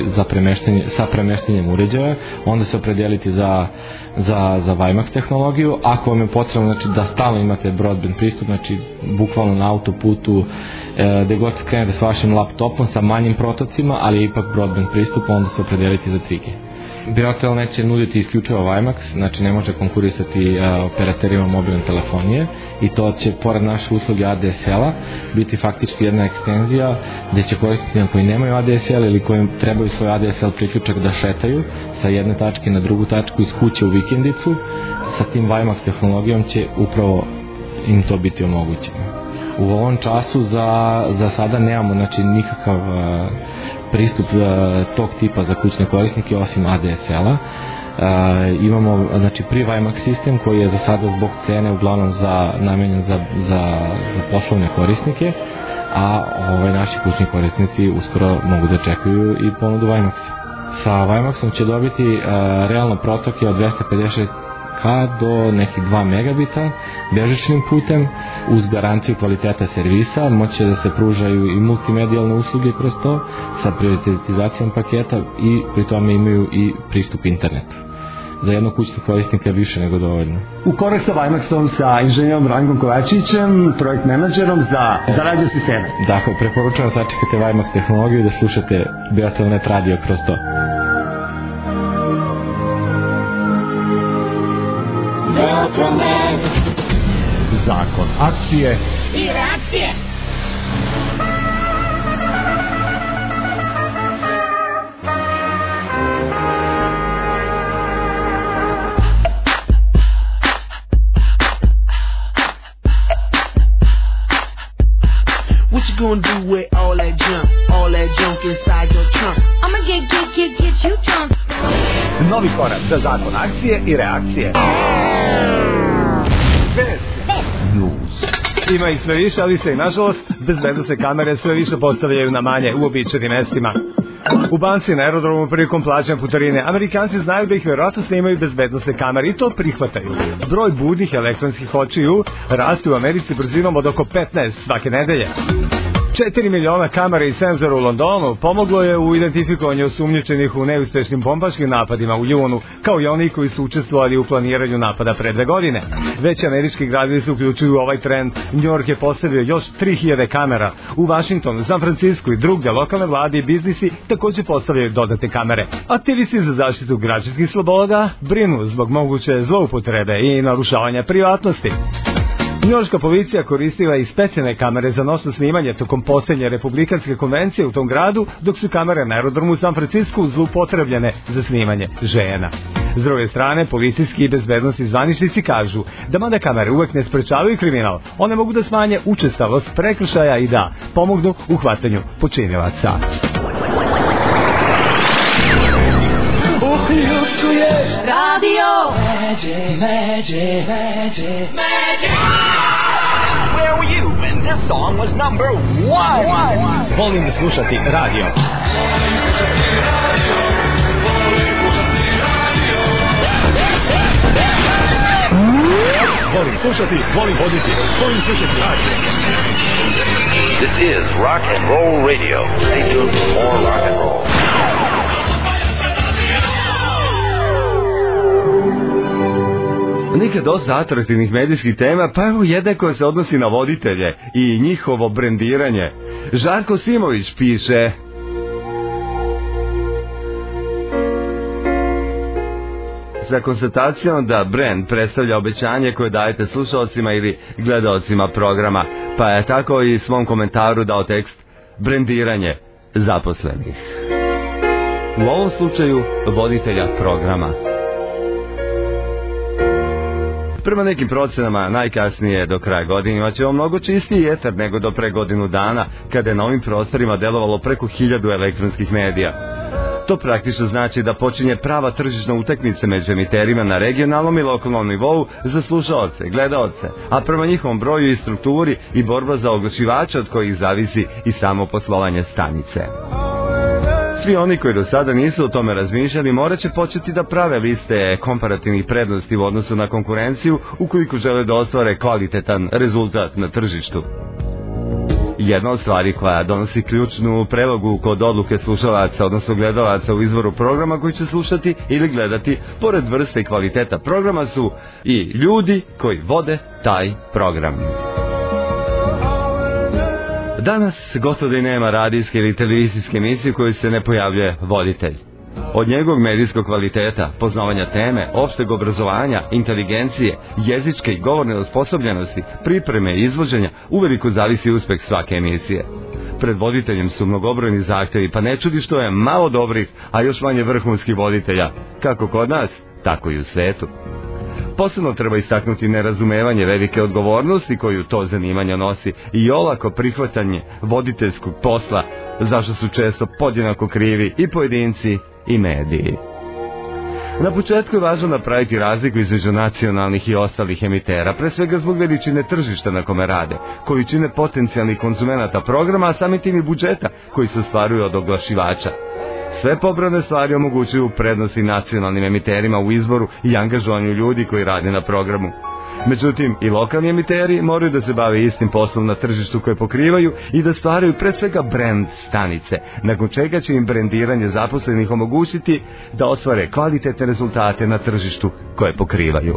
sa premeštanjem uređaja, onda se opredeliti za WiMAX tehnologiju. Ako vam je potrebno znači da stalno imate broadband pristup, znači bukvalno na autoputu, gde god se krenete s vašim laptopom sa manjim protocima, ali je ipak broadband pristup, onda se opredeliti za 3G. Beotel neće nuditi isključivo WiMAX, znači ne može konkurisati operaterima mobilne telefonije, i to će pored naše usluge ADSL-a biti faktički jedna ekstenzija gde će korisnicima koji nemaju ADSL ili koji trebaju svoj ADSL priključak da šetaju sa jedne tačke na drugu tačku iz kuće u vikendicu, sa tim WiMAX tehnologijom će upravo im to biti omogućeno. U ovom času za sada nemamo znači nikakav pristup tog tipa za kućne korisnike osim ADSL-a. Imamo znači pri WiMAX sistem koji je za sada zbog cene uglavnom namenjen za poslovne korisnike, a naši kućni korisnici uskoro mogu da čekaju i ponudu WiMAX. Sa WiMAX-om će dobiti realno protoke od 256 do nekih 2 megabita bežičnim putem uz garanciju kvaliteta servisa. Moće da se pružaju i multimedijalne usluge kroz to sa prioritizacijom paketa i pri tome imaju i pristup internetu. Za jednog kućnog korisnika je više nego dovoljno. U korak sa WiMAX-om, sa inženjerom Brankom Kovačićem, projekt menadžerom za radio sisteme. Dakle, preporučujem sačekate WiMAX tehnologiju i da slušate Beotelnet radio kroz to. Zakon akcije i reakcije. What you gonna do with all that junk inside your trunk? I'ma get you drunk. Novi korak za zakon akcije i reakcije. Ima ih sve više, ali se i nažalost bezbednosne kamere sve više postavljaju na manje uobičajenim mestima. U banci na aerodromu prilikom plaćanja putarine Amerikanci znaju da ih vjerojatno snimaju bezbednosne kamere i to prihvataju. Broj budnih elektronskih očiju raste u Americi brzinom od oko 15 svake nedelje. 4 miliona kamera i senzora u Londonu pomoglo je u identifikovanju osumnjičenih u neuspešnim bombaškim napadima u junu, kao i oni koji su učestvovali u planiranju napada pre 2 godine. Već američki gradovi se uključuju u ovaj trend. New York je postavio još 3000 kamera. U Washingtonu, San Francisco i drugdje lokalne vlade i biznisi također postavljaju dodatne kamere. Aktivisti za zaštitu građanskih sloboda brinu zbog moguće zloupotrebe i narušavanja privatnosti. Njujorška policija koristila i specijalne kamere za noćno snimanje tokom posljednje republikanske konvencije u tom gradu, dok su kamere na aerodromu u San Francisku zloupotrebljene za snimanje žena. S druge strane, policijski i bezbednosni zvaničnici kažu da mada kamere uvek ne sprečavaju kriminal, one mogu da smanje učestalost prekršaja i da pomognu u hvatanju počinilaca. Uključuje radio Magic. Where were you when this song was number 1? Volim slušati radio. Volim slušati, volim voditi, volim slušati radio. This is Rock and Roll Radio. Stay tuned for more rock and roll. Nikad dosta atraktivnih medijskih tema, pa evo jedna koja se odnosi na voditelje i njihovo brendiranje. Žarko Simović piše: sa konstatacijom da brend predstavlja obećanje koje dajete slušalcima ili gledaocima programa, pa je tako i svom komentaru dao tekst brendiranje zaposlenih. U ovom slučaju voditelja programa. Prema nekim procenama, najkasnije do kraja godine imat ćemo mnogo čistiji eter nego do pre godinu dana, kada je na ovim prostorima delovalo preko 1000 elektronskih medija. To praktično znači da počinje prava tržišna utakmica među emiterima na regionalnom i lokalnom nivou za slušaoce, gledaoce, a prema njihovom broju i strukturi i borba za oglašivača od kojih zavisi i samo poslovanje stanice. Svi oni koji do sada nisu o tome razmišljali morat će početi da prave liste komparativnih prednosti u odnosu na konkurenciju ukoliko žele da ostvare kvalitetan rezultat na tržištu. Jedna od stvari koja donosi ključnu prevagu kod odluke slušalaca, odnosno gledalaca u izvoru programa koji će slušati ili gledati, pored vrste i kvaliteta programa, su i ljudi koji vode taj program. Danas gotovo da i nema radijske ili televizijske emisije u kojoj se ne pojavljuje voditelj. Od njegovog medijskog kvaliteta, poznavanja teme, opšteg obrazovanja, inteligencije, jezičke i govorne osposobljenosti, pripreme i izvođenja, uveliko zavisi uspeh svake emisije. Pred voditeljem su mnogobrojni zahtevi, pa ne čudi što je malo dobrih, a još manje vrhunskih voditelja, kako kod nas, tako i u svetu. Posebno treba istaknuti nerazumevanje velike odgovornosti koju to zanimanje nosi i olako prihvatanje voditeljskog posla, zašto su često podjednako krivi i pojedinci i mediji. Na početku je važno napraviti razliku između nacionalnih i ostalih emitera, pre svega zbog veličine tržišta na kome rade, količine potencijalnih konzumenata programa, a samim tim i budžeta koji se ostvaruju od oglašivača. Sve pobrojane stvari omogućuju prednosti nacionalnim emiterima u izboru i angažovanju ljudi koji rade na programu. Međutim, i lokalni emiteri moraju da se bave istim poslom na tržištu koje pokrivaju i da stvaraju pre svega brend stanice, nakon čega će im brendiranje zaposlenih omogućiti da ostvare kvalitetne rezultate na tržištu koje pokrivaju.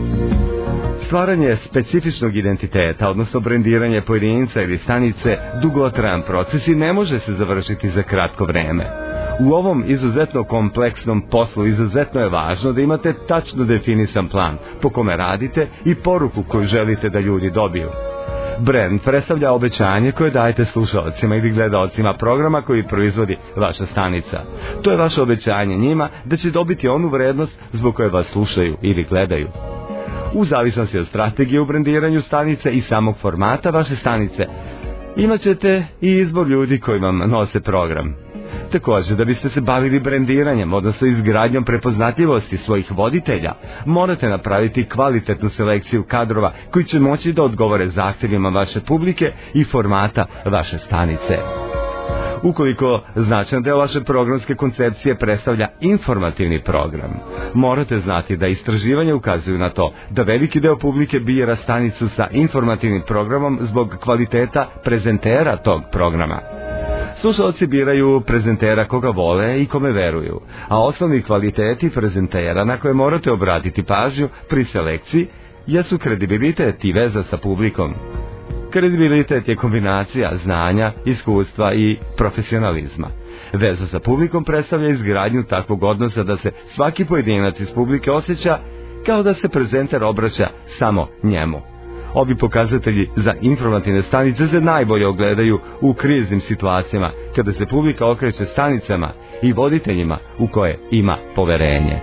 Stvaranje specifičnog identiteta, odnosno brendiranje pojedinca ili stanice, dugotrajan proces i ne može se završiti za kratko vreme. U ovom izuzetno kompleksnom poslu izuzetno je važno da imate tačno definisan plan po kome radite i poruku koju želite da ljudi dobiju. Brend predstavlja obećanje koje dajete slušalcima ili gledaocima programa koji proizvodi vaša stanica. To je vaše obećanje njima da će dobiti onu vrednost zbog koje vas slušaju ili gledaju. U zavisnosti od strategije u brendiranju stanice i samog formata vaše stanice, imat ćete i izbor ljudi koji vam nose program. Također, da biste se bavili brendiranjem, odnosno izgradnjom prepoznatljivosti svojih voditelja, morate napraviti kvalitetnu selekciju kadrova koji će moći da odgovore zahtjevima vaše publike i formata vaše stanice. Ukoliko značajan deo vaše programske koncepcije predstavlja informativni program, morate znati da istraživanja ukazuju na to da veliki deo publike bira stanicu sa informativnim programom zbog kvaliteta prezentera tog programa. Slušalci biraju prezentera koga vole i kome veruju, a osnovni kvaliteti prezentera na koje morate obratiti pažnju pri selekciji jesu kredibilitet i veza sa publikom. Kredibilitet je kombinacija znanja, iskustva i profesionalizma. Veza sa publikom predstavlja izgradnju takvog odnosa da se svaki pojedinac iz publike osjeća kao da se prezenter obraća samo njemu. Ovi pokazatelji za informativne stanice se najbolje ogledaju u kriznim situacijama kada se publika okreće stanicama i voditeljima u koje ima poverenje.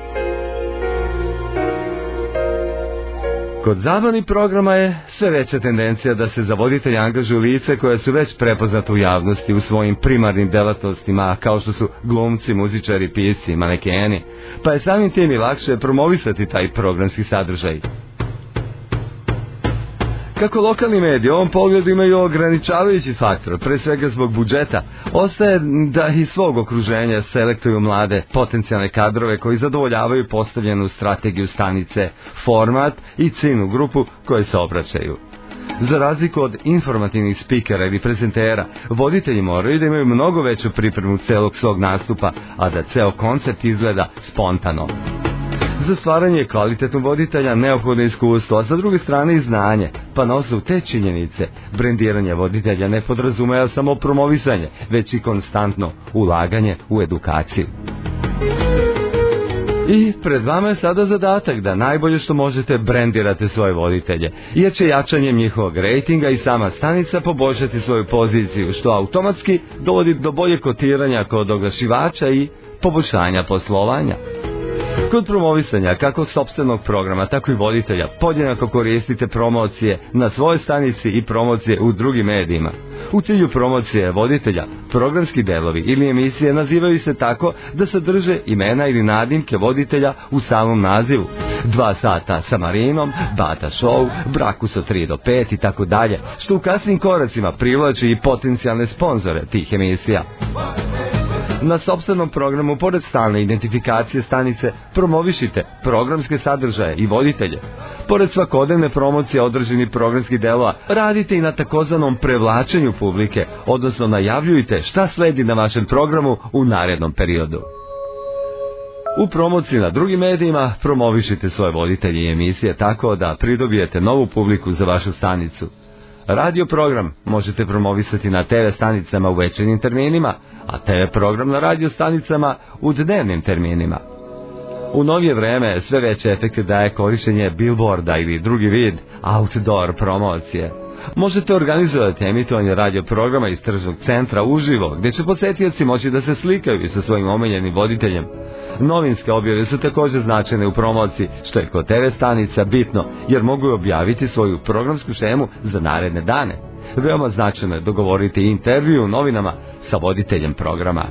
Kod zabavnih programa je sve veća tendencija da se za voditelja angažuju lice koje su već prepoznate u javnosti u svojim primarnim delatnostima, kao što su glumci, muzičari, pisci i manekeni, pa je samim tim i lakše promovisati taj programski sadržaj. Kako lokalni mediji u ovom pogledu imaju ograničavajući faktor, pre svega zbog budžeta, ostaje da iz svog okruženja selektuju mlade potencijalne kadrove koji zadovoljavaju postavljenu strategiju stanice, format i ciljnu grupu koje se obraćaju. Za razliku od informativnih spikera ili prezentera, voditelji moraju da imaju mnogo veću pripremu celog svog nastupa, a da ceo koncept izgleda spontano. Za stvaranje kvalitetnog voditelja neophodno je iskustvo, a sa druge strane i znanje, pa na osnovu te činjenice brendiranje voditelja ne podrazumeva samo promovisanje, već i konstantno ulaganje u edukaciju. I pred vama je sada zadatak da najbolje što možete brendirate svoje voditelje, jer će jačanjem njihovog rejtinga i sama stanica poboljšati svoju poziciju, što automatski dovodi do bolje kotiranja kod oglašivača i poboljšanja poslovanja. Kod promovisanja kako sopstvenog programa, tako i voditelja, podjednako koristite promocije na svojoj stanici i promocije u drugim medijima. U cilju promocije voditelja, programski delovi ili emisije nazivaju se tako da sadrže imena ili nadimke voditelja u samom nazivu. 2 sata sa Marinom, Bata Show, Brakus od 3 do 5 i tako dalje, što u kasnim koracima privlači i potencijalne sponzore tih emisija. Na sopstvenom programu, pored stalne identifikacije stanice, promovišite programske sadržaje i voditelje. Pored svakodnevne promocije određenih programskih delova, radite i na takozvanom prevlačenju publike, odnosno najavljujte šta sledi na vašem programu u narednom periodu. U promociji na drugim medijima promovišite svoje voditelje i emisije tako da pridobijete novu publiku za vašu stanicu. Radio program možete promovisati na TV stanicama u večernjim terminima, a TV program na radio stanicama u dnevnim terminima. U novije vreme sve veće efekte daje korištenje billboarda ili drugi vid outdoor promocije. Možete organizovati emitovanje radio programa iz tržnog centra uživo, gdje će posetioci moći da se slikaju sa svojim omiljenim voditeljem. Novinske objave su također značajne u promociji, što je kod TV stanica bitno, jer mogu objaviti svoju programsku šemu za naredne dane. Veoma značajno je dogovoriti intervju u novinama sa voditeljem programa.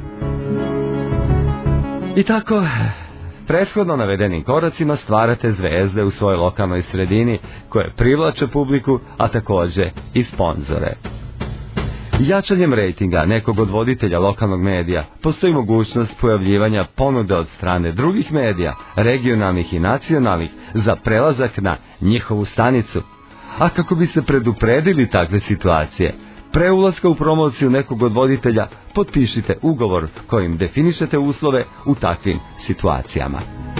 I tako, prethodno navedenim koracima stvarate zvezde u svojoj lokalnoj sredini koje privlače publiku, a također i sponzore. Jačanjem rejtinga nekog od voditelja lokalnog medija postoji mogućnost pojavljivanja ponude od strane drugih medija, regionalnih i nacionalnih, za prelazak na njihovu stanicu. A kako bi se predupredili takve situacije, pre ulaska u promociju nekog od voditelja potpišite ugovor kojim definišete uslove u takvim situacijama.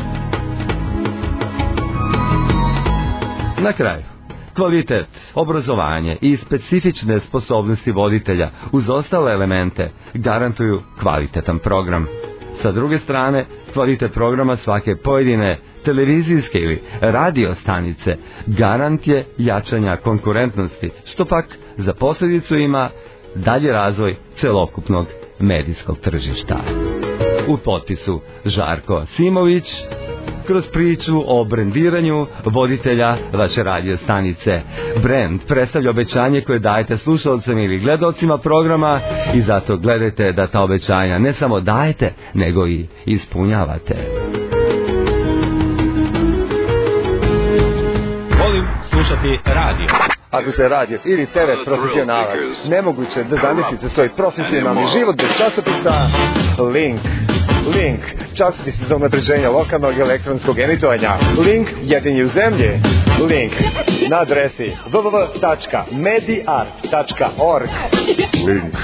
Na kraju, kvalitet, obrazovanje i specifične sposobnosti voditelja uz ostale elemente garantuju kvalitetan program. Sa druge strane, kvalitet programa svake pojedine televizijske ili radio stanice garant je jačanja konkurentnosti, što pak za posljedicu ima dalji razvoj celokupnog medijskog tržišta. U potpisu Žarko Simović, kroz priču o brendiranju voditelja vaše radio stanice. Brend predstavlja obećanje koje dajete slušalcima ili gledalcima programa i zato gledajte da ta obećanja ne samo dajete, nego i ispunjavate. Volim slušati radio. ako se radi ili TV profesionalac, nemoguće da zamislite svoj profesionalni život bez časopisa Link, časopis za unapređenje lokalnog elektronskog emitovanja. Link jedini u zemlji. Link na adresi www.mediart.org. Link.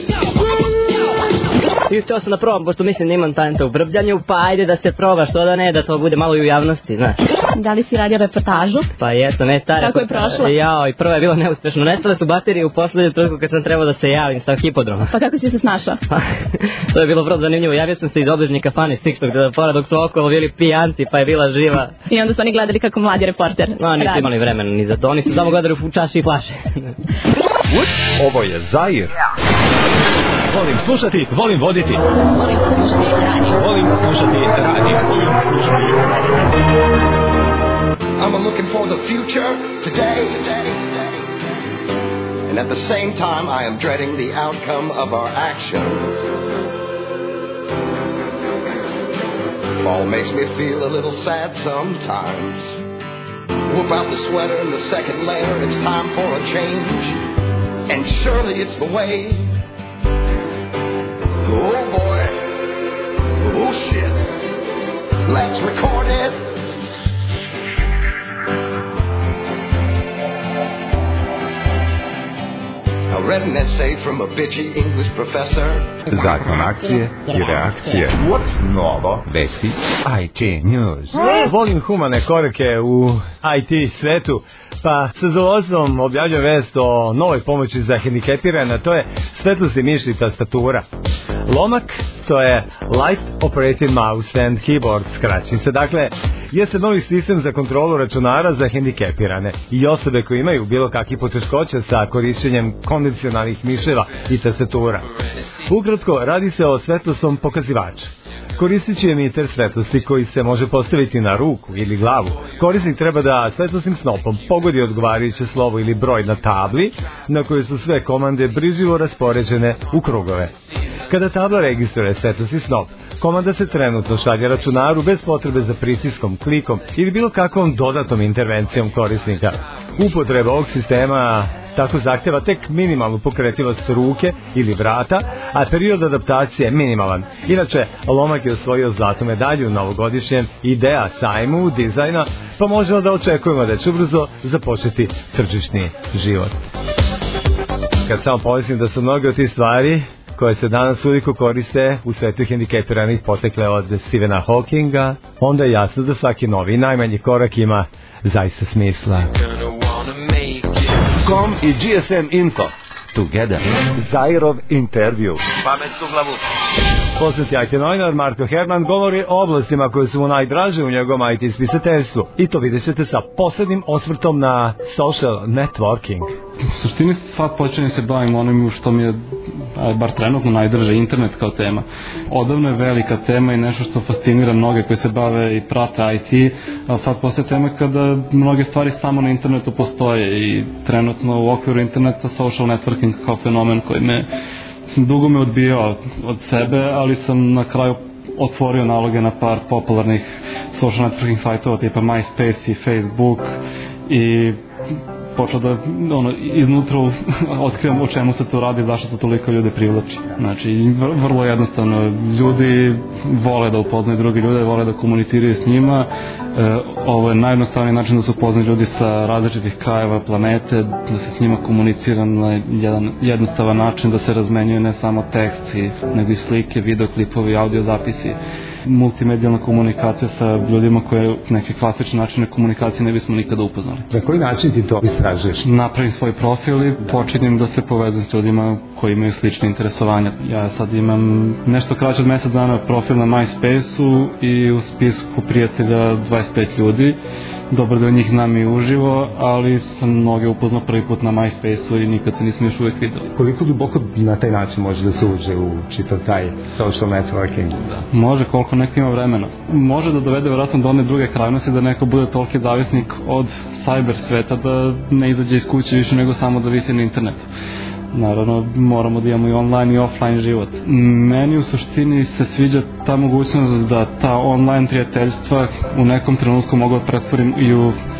I htio sam da probam, pošto mislim da imam talenta u brbljanju, pa ajde da se proba, što da ne, da to bude malo i u javnosti, znaš. Da li si radio reportažu? Pa jesam, Kako je prošlo? Jao, i prva je bilo neuspešno. Nestale su baterije u poslednju trenutku kad sam trebao da se javim sa hipodroma. Pa kako si se snašao? To je bilo vrlo zanimljivo. Javio sam se iz obližnje kafane Sixtog, da pored dok su okolo bili pijanci, pa je bila živa. I onda su oni gledali kako mladi reporter. No, nisu imali vremena ni za to, oni su samo gledali u čaši i flaše. Ovo je Zair. Volim slušati, volim voditi. Volim slušati radio. I'm looking for the future today. And at the same time I am dreading the outcome of our actions. Fall makes me feel a little sad sometimes. Whoop out the sweater and the second layer, it's time for a change. And surely it's the way. Oh boy, oh shit, let's record it. I read an essay from a bitchy English professor. Zakon akcije i reakcije. Novo, vesti, IT News. Volim humane korake u IT svetu, pa sa zadovoljstvom objavljam vest o novoj pomoći za hendikepirane, to je svetlosti miši tastatura. Lomak, to je Light Operated Mouse and Keyboard skraćenica. Dakle, jeste novi sistem za kontrolu računara za hendikepirane i osobe koje imaju bilo kakvih poteškoća sa korišćenjem konvencionalnih miševa i tastatura. Ukratko, radi se o svetlosnom pokazivaču. Koristit će emiter svetlosti koji se može postaviti na ruku ili glavu. Korisnik treba da svetlosnim snopom pogodi odgovarajuće slovo ili broj na tabli na kojoj su sve komande brižljivo raspoređene u krugove. Kada tabla registruje svetlosni snop, komanda se trenutno šalje računaru bez potrebe za pritiskom, klikom ili bilo kakvom dodatnom intervencijom korisnika. Upotreba ovog sistema tako zahteva tek minimalnu pokretljivost ruke ili vrata, a period adaptacije je minimalan. Inače, Lomak je osvojio zlatnu medalju na ovogodišnjem IDEA sajmu dizajna, pa možemo da očekujemo da će ubrzo započeti tržišni život. Kad samo pomislim da su mnoge od tih stvari koje se danas uliko koriste u svetu hendikepiranih potekle od Stephena Hawkinga, onda je jasno da svaki novi najmanji korak ima zaista smisla. Com i GSM Info. Together. Zairov intervju. Pamet u glavu. Poznati IT novinar Marko Herman govori o oblastima koje su mu najdraže u njegovom IT spisateljstvu. I to vidjet ćete sa posebnim osvrtom na social networking. U suštini sad počinjem se bavim onim što mi je bar trenutno najdrže, internet kao tema. Odavno je velika tema i nešto što fascinira mnoge koji se bave i prate IT, ali sad postoje teme kada mnoge stvari samo na internetu postoje i trenutno u okviru interneta social networking kao fenomen koji dugo me odbijao od sebe, ali sam na kraju otvorio naloge na par popularnih social networking sajtova tipa MySpace i Facebook i počeo da iznutra otkrivam o čemu se to radi, zašto to toliko ljude privlači. Znači, vrlo jednostavno, ljudi vole da upoznaju drugi ljude, vole da komuniciraju s njima. Ovo je najjednostavniji način da se upoznaju ljudi sa različitih krajeva planete, da se s njima komunicira na jedan jednostavan način, da se razmenjuje ne samo tekst, nego i slike, videoklipovi, audio zapisi. Multimedijalna komunikacija sa ljudima koje neke klasične načine komunikacije ne bismo nikada upoznali. Na koji način ti to istražuješ? Napravim svoj profil i počinjem da se povezujem s ljudima koji imaju slične interesovanja. Ja sad imam nešto kraće od mjesec dana profil na MySpace-u i u spisku prijatelja 25 ljudi. Dobar da njih znam i uživo, ali sam mnoge upoznao prvi put na MySpace-u i nikad se nismo još uvijek videli. Koliko duboko na taj način može da se uđe u čitav taj social networking? Da. Može, koliko neko ima vremena. Može da dovede vjerojatno do one druge krajnosti, da neko bude toliki zavisnik od cyber sveta da ne izađe iz kuće više nego samo da visi na internetu. Naravno, moramo da imamo i online i offline život. Meni u suštini se sviđa ta mogućnost da ta online prijateljstva u nekom trenutku mogu da pretvorim i u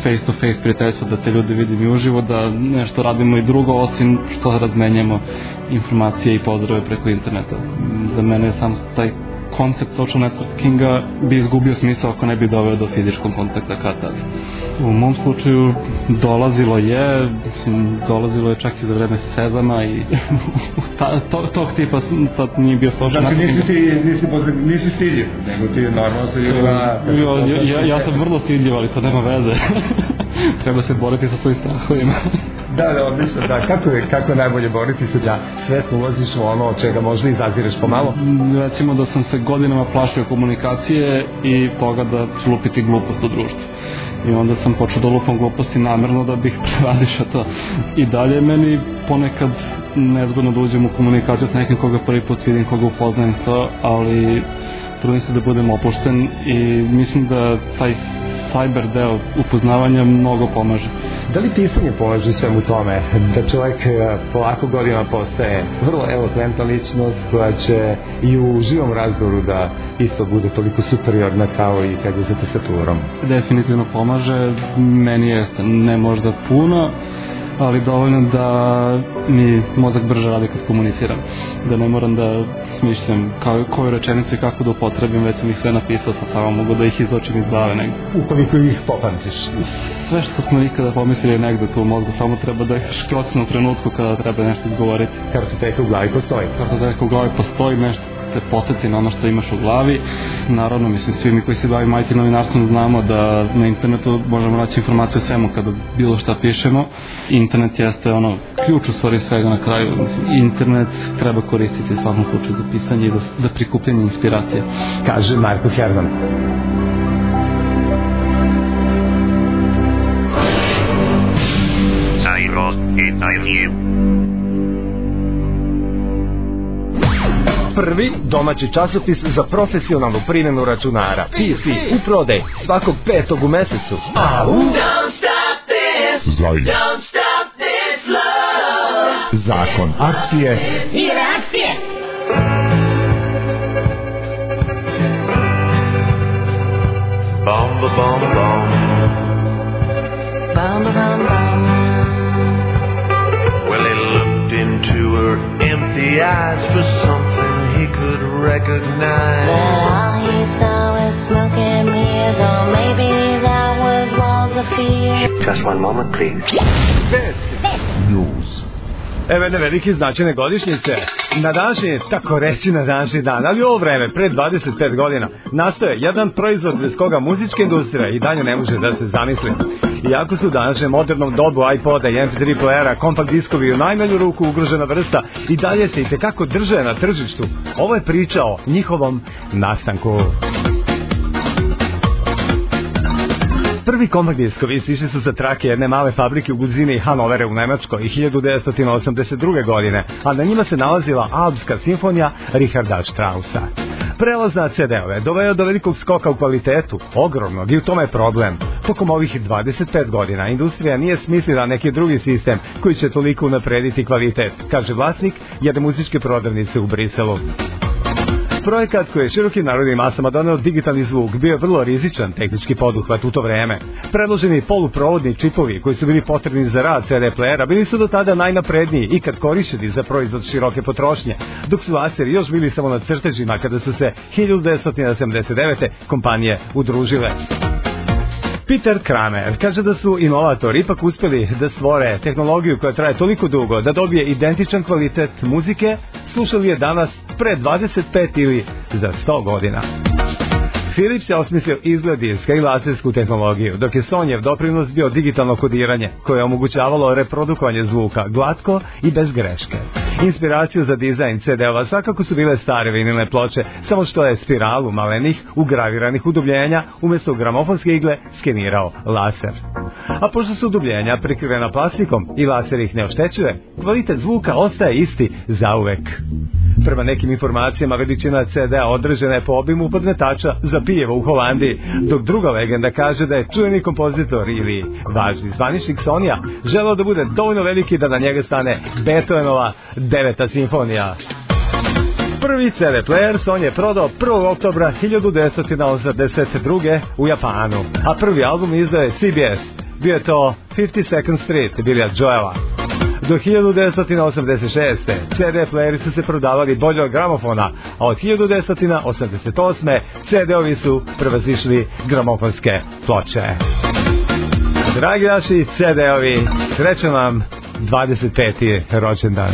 face to face prijateljstvo, da te ljude vidim i uživo, da nešto radimo i drugo, osim što razmenjamo informacije i pozdrave preko interneta. Za mene je sam taj koncept social networkinga bi izgubio smisao ako ne bi doveo do fizičkog kontakta kad tad. U mom slučaju dolazilo je čak i za vreme Sezama i tog tipa tad nije bio social networking. Nisi stidljiv, nego ti je normalno se ja sam vrlo stidljiv, ali to nema veze. Treba se boriti sa svojim strahovima. Da, odlično, da. Kako je najbolje boriti se da svesno ulaziš u ono od čega možda izazireš pomalo? Recimo da sam se godinama plašio komunikacije i toga da ću lupiti glupost u društvu. I onda sam počeo da lupam gluposti namerno da bih prevazišao to. I dalje meni ponekad nezgodno da uđem u komunikaciju s nekim koga prvi put vidim, koga upoznajem to, ali trudim se da budem opušten i mislim da taj cyber deo upoznavanja mnogo pomaže. Da li pisanje pomaže svemu tome? Da čovjek polako godinama postaje vrlo elokventna ličnost koja će i u živom razgovoru da isto bude toliko superiorna kao i kad je za tastaturom? Definitivno pomaže, meni jeste, ne možda puno, ali dovoljno da mi mozak brže radi kad komuniciram. Da ne moram da smišljam koju rečenicu i kako da upotrebim, već sam ih sve napisao, sad samo mogu da ih izločim iz glave negdje. Ukoliko ih popamtiš? Sve što smo nikada pomislili je negde tu u mozgu, samo treba da škrocim u trenutku kada treba nešto izgovoriti. Kartoteka u glavi postoji? Kartoteka u glavi postoji, nešto te podsjeti na ono što imaš u glavi. Naravno, mislim, svi mi koji se bavimo IT novinarstvom znamo da na internetu možemo naći informaciju o svemu kada bilo šta pišemo. Internet jeste ključ u stvari svega na kraju. Mislim, internet treba koristiti u svakom slučaju za pisanje i za prikupljanje inspiracije. Kaže Marko Herman. Prvi domaći časopis za profesionalnu primjenu računara. PC u prodaj svakog 5. u mesecu. Zajedno. Zakon akcije i reakcije. Bum ba bum bum. Bum ba bum bum. Well, he looked into her empty eyes for something he could recognize. But all he saw was smoke and mirrors, or maybe that was walls of fear. Just one moment, please. News. Evo jedne velike značajne godišnjice. Na današnji, tako reći na današnji dan, ali u ovo vreme, pred 25 godina, nastoje jedan proizvod bez koga muzička industrija i dalje ne može da se zamisli. Iako su u današnjem modernom dobu iPoda i MP3 playera, kompakt diskovi u najmanju ruku ugrožena vrsta, i dalje se i tekako drže na tržištu. Ovo je priča o njihovom nastanku. Prvi kompakt diskovi sišli su sa trake jedne male fabrike u blizini Hanovere u Nemačkoj 1982. godine, a na njima se nalazila Alpska simfonija Richarda Straussa. Prelaz na CD-ove doveo do velikog skoka u kvalitetu, ogromnog, i u tome je problem. Tokom ovih 25 godina industrija nije smislila neki drugi sistem koji će toliko unaprediti kvalitet, kaže vlasnik jedne muzičke prodavnice u Briselu. Projekat koji je širokim narodnim masama doneo digitalni zvuk bio je vrlo rizičan tehnički poduhvat u to vreme. Predloženi poluprovodni čipovi koji su bili potrebni za rad CD playera bili su do tada najnapredniji ikad korišćeni za proizvod široke potrošnje, dok su laseri još bili samo na crtežima kada su se 1979. kompanije udružile. Peter Kramer kaže da su inovatori ipak uspjeli da stvore tehnologiju koja traje toliko dugo da dobije identičan kvalitet muzike, slušali je danas pre 25 ili za 100 godina. Philips je osmislio izgled diska i lasersku tehnologiju, dok je Sonyev doprinos bio digitalno kodiranje, koje je omogućavalo reprodukovanje zvuka glatko i bez greške. Inspiraciju za dizajn CD-ova svakako su bile stare vinilne ploče, samo što je spiralu malenih ugraviranih udubljenja umjesto gramofonske igle skenirao laser. A pošto su udubljenja prekrivena plastikom i laser ih ne oštećuje, kvalitet zvuka ostaje isti zauvek. Prema nekim informacijama veličina CD-a određena je po obimu podmetača za pijevo u Holandiji, dok druga legenda kaže da je čuveni kompozitor ili važni zvaničnik Sonija želeo da bude dovoljno veliki da na njega stane Beethovenova 9. simfonija. Prvi CD player Sony je prodao 1. oktobra 1982. u Japanu, a prvi album izdao je CBS bio je to 52nd Street Billy Joela. Do 1986. CD playeri su se prodavali bolje od gramofona, a od 1988. CD-ovi su prevazišli gramofonske ploče. Dragi naši CD-ovi, srećan vam 25. rođendan.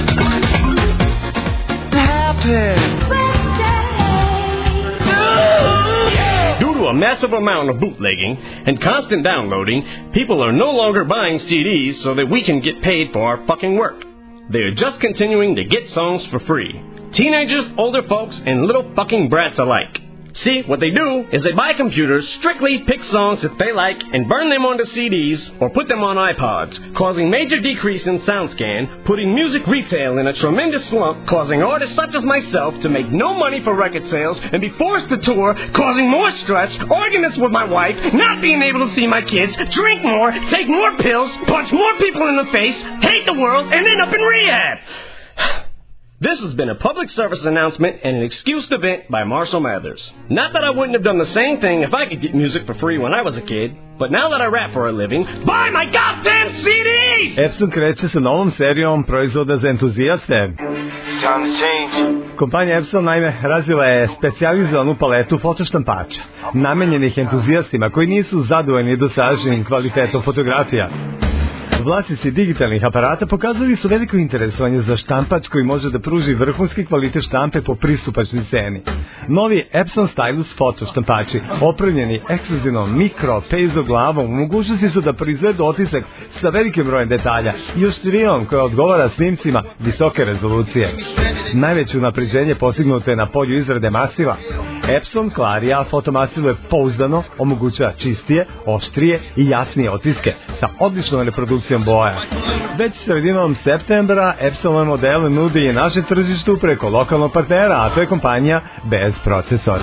Due to a massive amount of bootlegging and constant downloading, people are no longer buying CDs so that we can get paid for our fucking work. They are just continuing to get songs for free. Teenagers, older folks, and little fucking brats alike. See, what they do is they buy computers, strictly pick songs that they like, and burn them onto CDs or put them on iPods, causing major decrease in SoundScan, putting music retail in a tremendous slump, causing artists such as myself to make no money for record sales and be forced to tour, causing more stress, arguments with my wife, not being able to see my kids, drink more, take more pills, punch more people in the face, hate the world, and end up in rehab. This has been a public service announcement and an excused event by Marshall Mathers. Not that I wouldn't have done the same thing if I could get music for free when I was a kid, but now that I rap for a living, buy my goddamn CDs! Epson kreće sa novom serijom proizvoda za entuzijaste. Kompanija Epson naime razvila je specijalizovanu paletu fotoštampača, namenjenih entuzijastima koji nisu zadovoljni dosadašnjim kvalitetom fotografija. Vlasnici digitalnih aparata pokazali su veliko interesovanje za štampač koji može da pruži vrhunski kvalitet štampe po pristupačnoj ceni. Novi Epson Stylus foto štampači, opremljeni ekskluzivnom mikro pejzo glavom, u mogućnosti su da proizvedu otisak sa velikim brojem detalja i oštrijom koja odgovara snimcima visoke rezolucije. Najveće unapređenje postignuto je na polju izrade mastila. Epson Claria fotomastilo je pouzdano, omogućava čistije, oštrije i jasnije otiske sa odličnom reprodukcijom boja. Već sredinom septembra Epsonove modele nudi i naše tržištu preko lokalnog partnera, a to je kompanija Bez Procesor.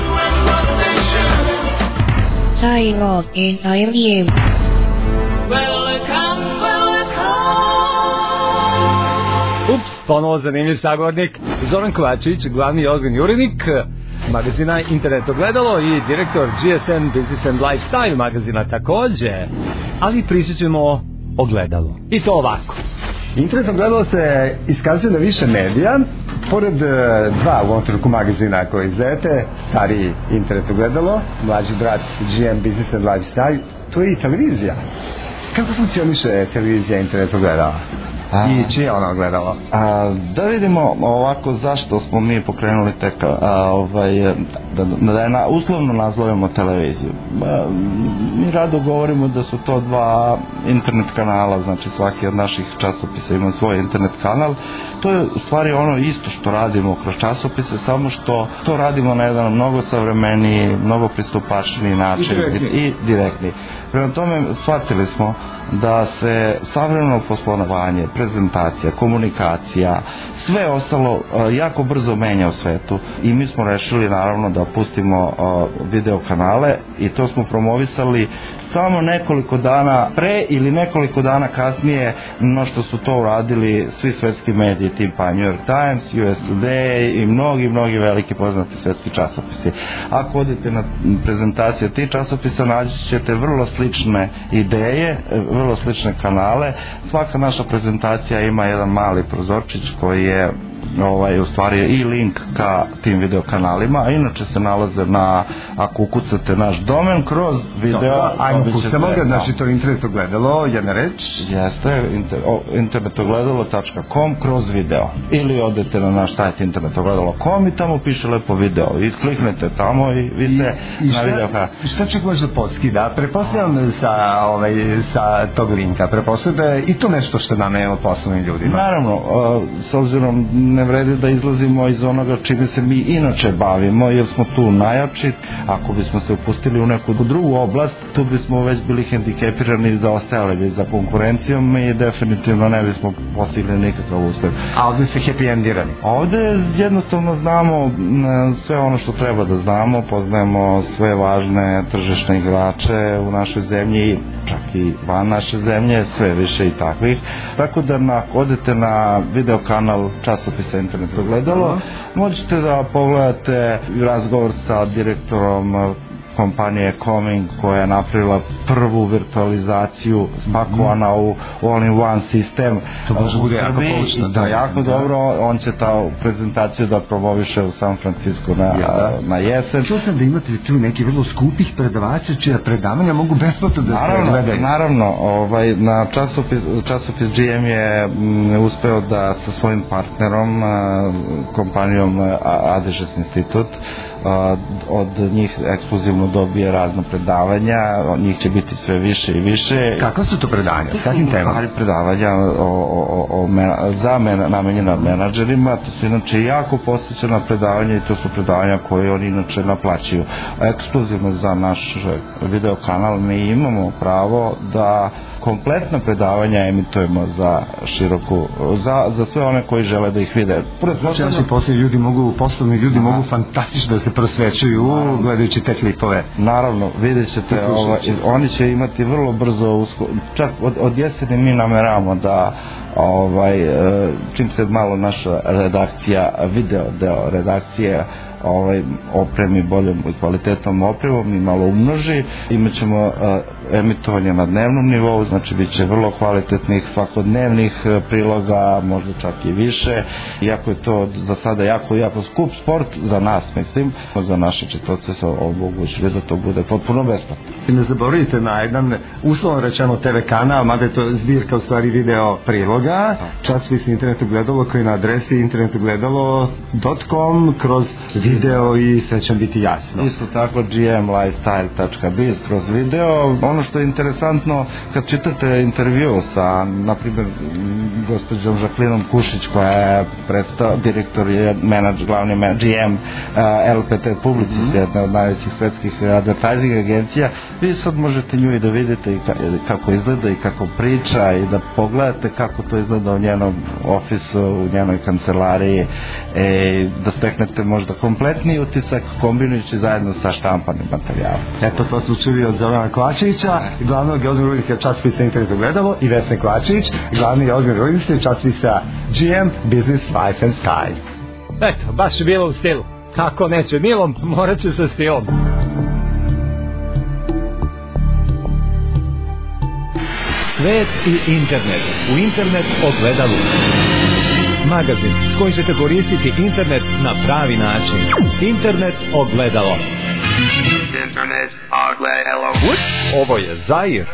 Ups, ponovo zanimljiv sagovornik Zoran Kovačević, glavni ozbiljni urednik magazina Internet Ogledalo i direktor GSM Business and Lifestyle magazina takođe, ali pričat ćemo Ogledalo. I to ovako. Internet Ogledalo se iskazuje na više medija, pored dva u ovom trenutku magazina koje izdajete, stariji Internet Ogledalo, mlađi brat GM Business and Lifestyle, to je i televizija. Kako funkcioniše televizija Internet Ogledala? I čije ona gledala? Da vidimo ovako zašto smo mi pokrenuli da je uslovno nazovemo televiziju. Mi rado govorimo da su to dva internet kanala, znači svaki od naših časopisa ima svoj internet kanal. To je u stvari ono isto što radimo kroz časopise, samo što to radimo na jedan mnogo savremeniji, mnogo pristupačniji način i direktni. Prema tome shvatili smo da se savremeno poslovanje, prezentacija, komunikacija, sve ostalo jako brzo menja u svetu i mi smo rešili naravno da pustimo video kanale i to smo promovisali samo nekoliko dana pre ili nekoliko dana kasnije no što su to uradili svi svetski mediji, tipa New York Times, US Today i mnogi veliki poznati svetski časopisi. Ako odete na prezentacije tih časopisa naći ćete vrlo slične ideje, vrlo slične kanale. Svaka naša prezentacija ima jedan mali prozorčić koji je u stvari i link ka tim videokanalima, a inače se nalaze ako ukucate naš domen kroz video, ajmo kucamo ga, znači to Internet Ogledalo, jedna reč? Jeste, internetogledalo.com kroz video. Ili odete na naš sajt internetogledalo.com i tamo piše lepo video i kliknete tamo i vi ste na video. Šta čak možda poskida? Prepostavljam sa tog linka, prepostavljam da je i to nešto što nam je poslovnim ljudima. Naravno, s obzirom ne vredi da izlazimo iz onoga čime se mi inače bavimo, jer smo tu najjači. Ako bismo se upustili u neku drugu oblast, tu bismo već bili hendikepirani i zaostajali bi za konkurencijom i definitivno ne bismo postigli nikakav uspeh. A ovde se happy endirani? Ovde jednostavno znamo sve ono što treba da znamo, poznajemo sve važne tržišne igrače u našoj zemlji, čak i van naše zemlje, sve više i takvih. Tako da ako odete na video kanal časopisa Internet Ogledalo, možete da pogledate razgovor sa direktorom kompanije Coming koja je napravila prvu virtualizaciju spakovana u all-in-one sistem. To može bude jako poučno. Da, jako dobro. On će ta prezentaciju da promoviše u San Francisco na jesen. Čuo sam da imate tu neki vrlo skupih predavača čija predavanja mogu besplatno da se gledaju. Naravno, na časopis GM je uspeo da sa svojim partnerom, kompanijom Adežes Institut, od njih ekskluzivno dobije razna predavanja, od njih će biti sve više i više. Kakva su to predavanja? S kakvim temama? Predavanja namenjena menadžerima, to su inače jako posjećena predavanja i to su predavanja koje oni inače naplaćuju. Ekskluzivno za naš video kanal mi imamo pravo da kompletna predavanja emitujemo za široku, za sve one koji žele da ih vide. Poslovni ljudi mogu fantastično da se prosvećuju gledajući te klipove. Naravno, vidjet ćete, oni će imati vrlo brzo, čak od jeseni mi nameravamo da čim se malo naša redakcija, video deo redakcije opremi boljom i kvalitetnom opremom i malo umnoži, imat ćemo emitovanje na dnevnom nivou, znači bit će vrlo kvalitetnih svakodnevnih priloga, možda čak i više, iako je to za sada jako skup sport za nas, mislim, za naše čitaoce se omogućili da to bude potpuno besplatno. Ne zaboravite na jedan uslovno rečeno TV kanal, mada je to zbirka u stvari video priloga, časopis Internet ogledalo koji je na adresi internetogledalo.com kroz video i sve će biti jasno. Isto tako gmlifestyle.biz kroz video. Ono što je interesantno kad čitate intervju sa, na primjer, gospođom Žaklinom Kušić koja je direktor i glavni GM LPT Publicis, jedna od najvećih svetskih advertising agencija, vi sad možete nju i da vidite i kako izgleda i kako priča i da pogledate kako to izgleda u njenom ofisu, u njenoj kancelariji, da steknete možda kompletni utisak kombinujući zajedno sa štampanim materijalom. Eto, to smo čuli od Zorana Kovačevića, glavnog i ozbiljnog urednika časopisa Internet ogledalo, i Vesne Kovačević, glavni i ozbiljnog urednika časopisa GM Business Life and Style. Eto, baš je bilo u stilu. Kako neće milom, morat će sa stilom. Svet i internet. U Internet ogledalu. Magazin s kojim ćete koristiti internet na pravi način. Internet ogledalo. Internet ogledalo. Ovo je Zair.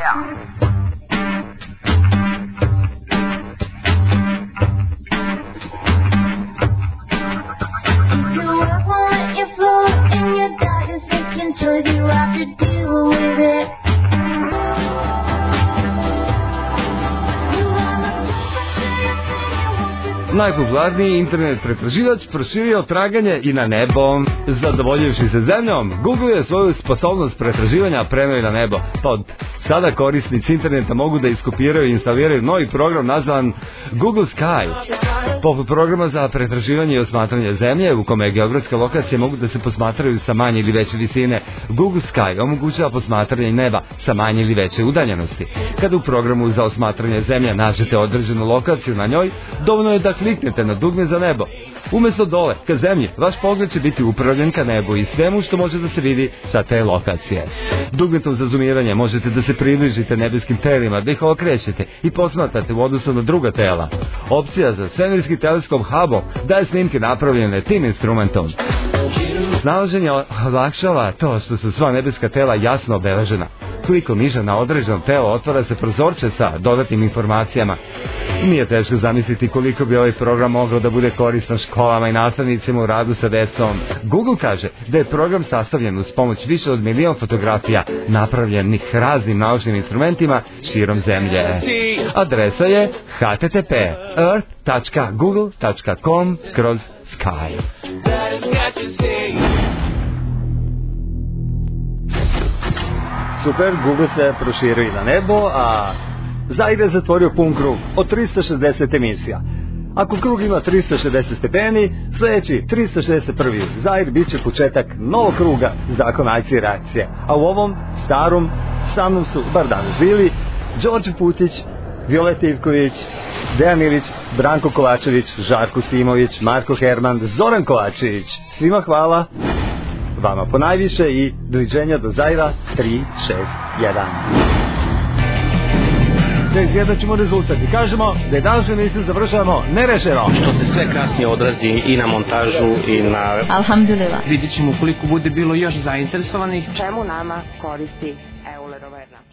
Najpopularniji internet pretraživač proširio traganje i na nebo. Zadovoljivši se zemljom, Google je svoju sposobnost pretraživanja preneo i na nebo. Sada korisnici interneta mogu da iskopiraju i instaliraju novi program nazvan Google Sky. Poput programa za pretraživanje i osmatranje zemlje, u kome geografske lokacije mogu da se posmatraju sa manje ili veće visine, Google Sky omogućava posmatranje neba sa manje ili veće udaljenosti. Kada u programu za osmatranje zemlje nađete određenu lokaciju na njoj, dovoljno je da kliknete na dugme za nebo. Umjesto dole, ka zemlji, vaš pogled će biti upravljen ka nebu i svemu što može da se vidi sa te lokacije. Dugmetom za zoomiranje možete da se približite nebeskim telima, da ih okrećete i posmatrate u odnosu na druga tela. Opcija za svemirski teleskop Hubble daje snimke napravljene tim instrumentom. Snalaženje olakšava to što su sva nebeska tela jasno obeležena. Klikom niže na određeno telo otvara se prozorče sa dodatnim informacijama. Nije teško zamisliti koliko bi ovaj program mogao da bude koristan školama i nastavnicima u radu sa decom. Google kaže da je program sastavljen uz pomoć više od 1 milion fotografija napravljenih raznim naučnim instrumentima širom zemlje. Adresa je http://earth.google.com/sky. Super, Google se proširio i na nebo, a Zair je zatvorio pun krug od 360 emisija. Ako krug ima 360 stepeni, sljedeći 361. Zair bit će početak novog kruga zakona akcije i reakcije. A u ovom starom sa mnom su Bardano Zili, Đorđe Putić, Violeta Ivković, Dejan Ilić, Branko Kovačević, Žarko Simović, Marko Herman, Zoran Kovačević. Svima hvala. vama ponajviše i doviđenja do Zaira 3-6-1. Da izgledat ćemo rezultat i kažemo da je današnju emisiju završavamo nerešeno. Što se sve kasnije odrazi i na montažu i na... Alhamdulillah. Vidjet ćemo koliko bude bilo još zainteresovanih. Čemu nama koristi Eulerova jedna?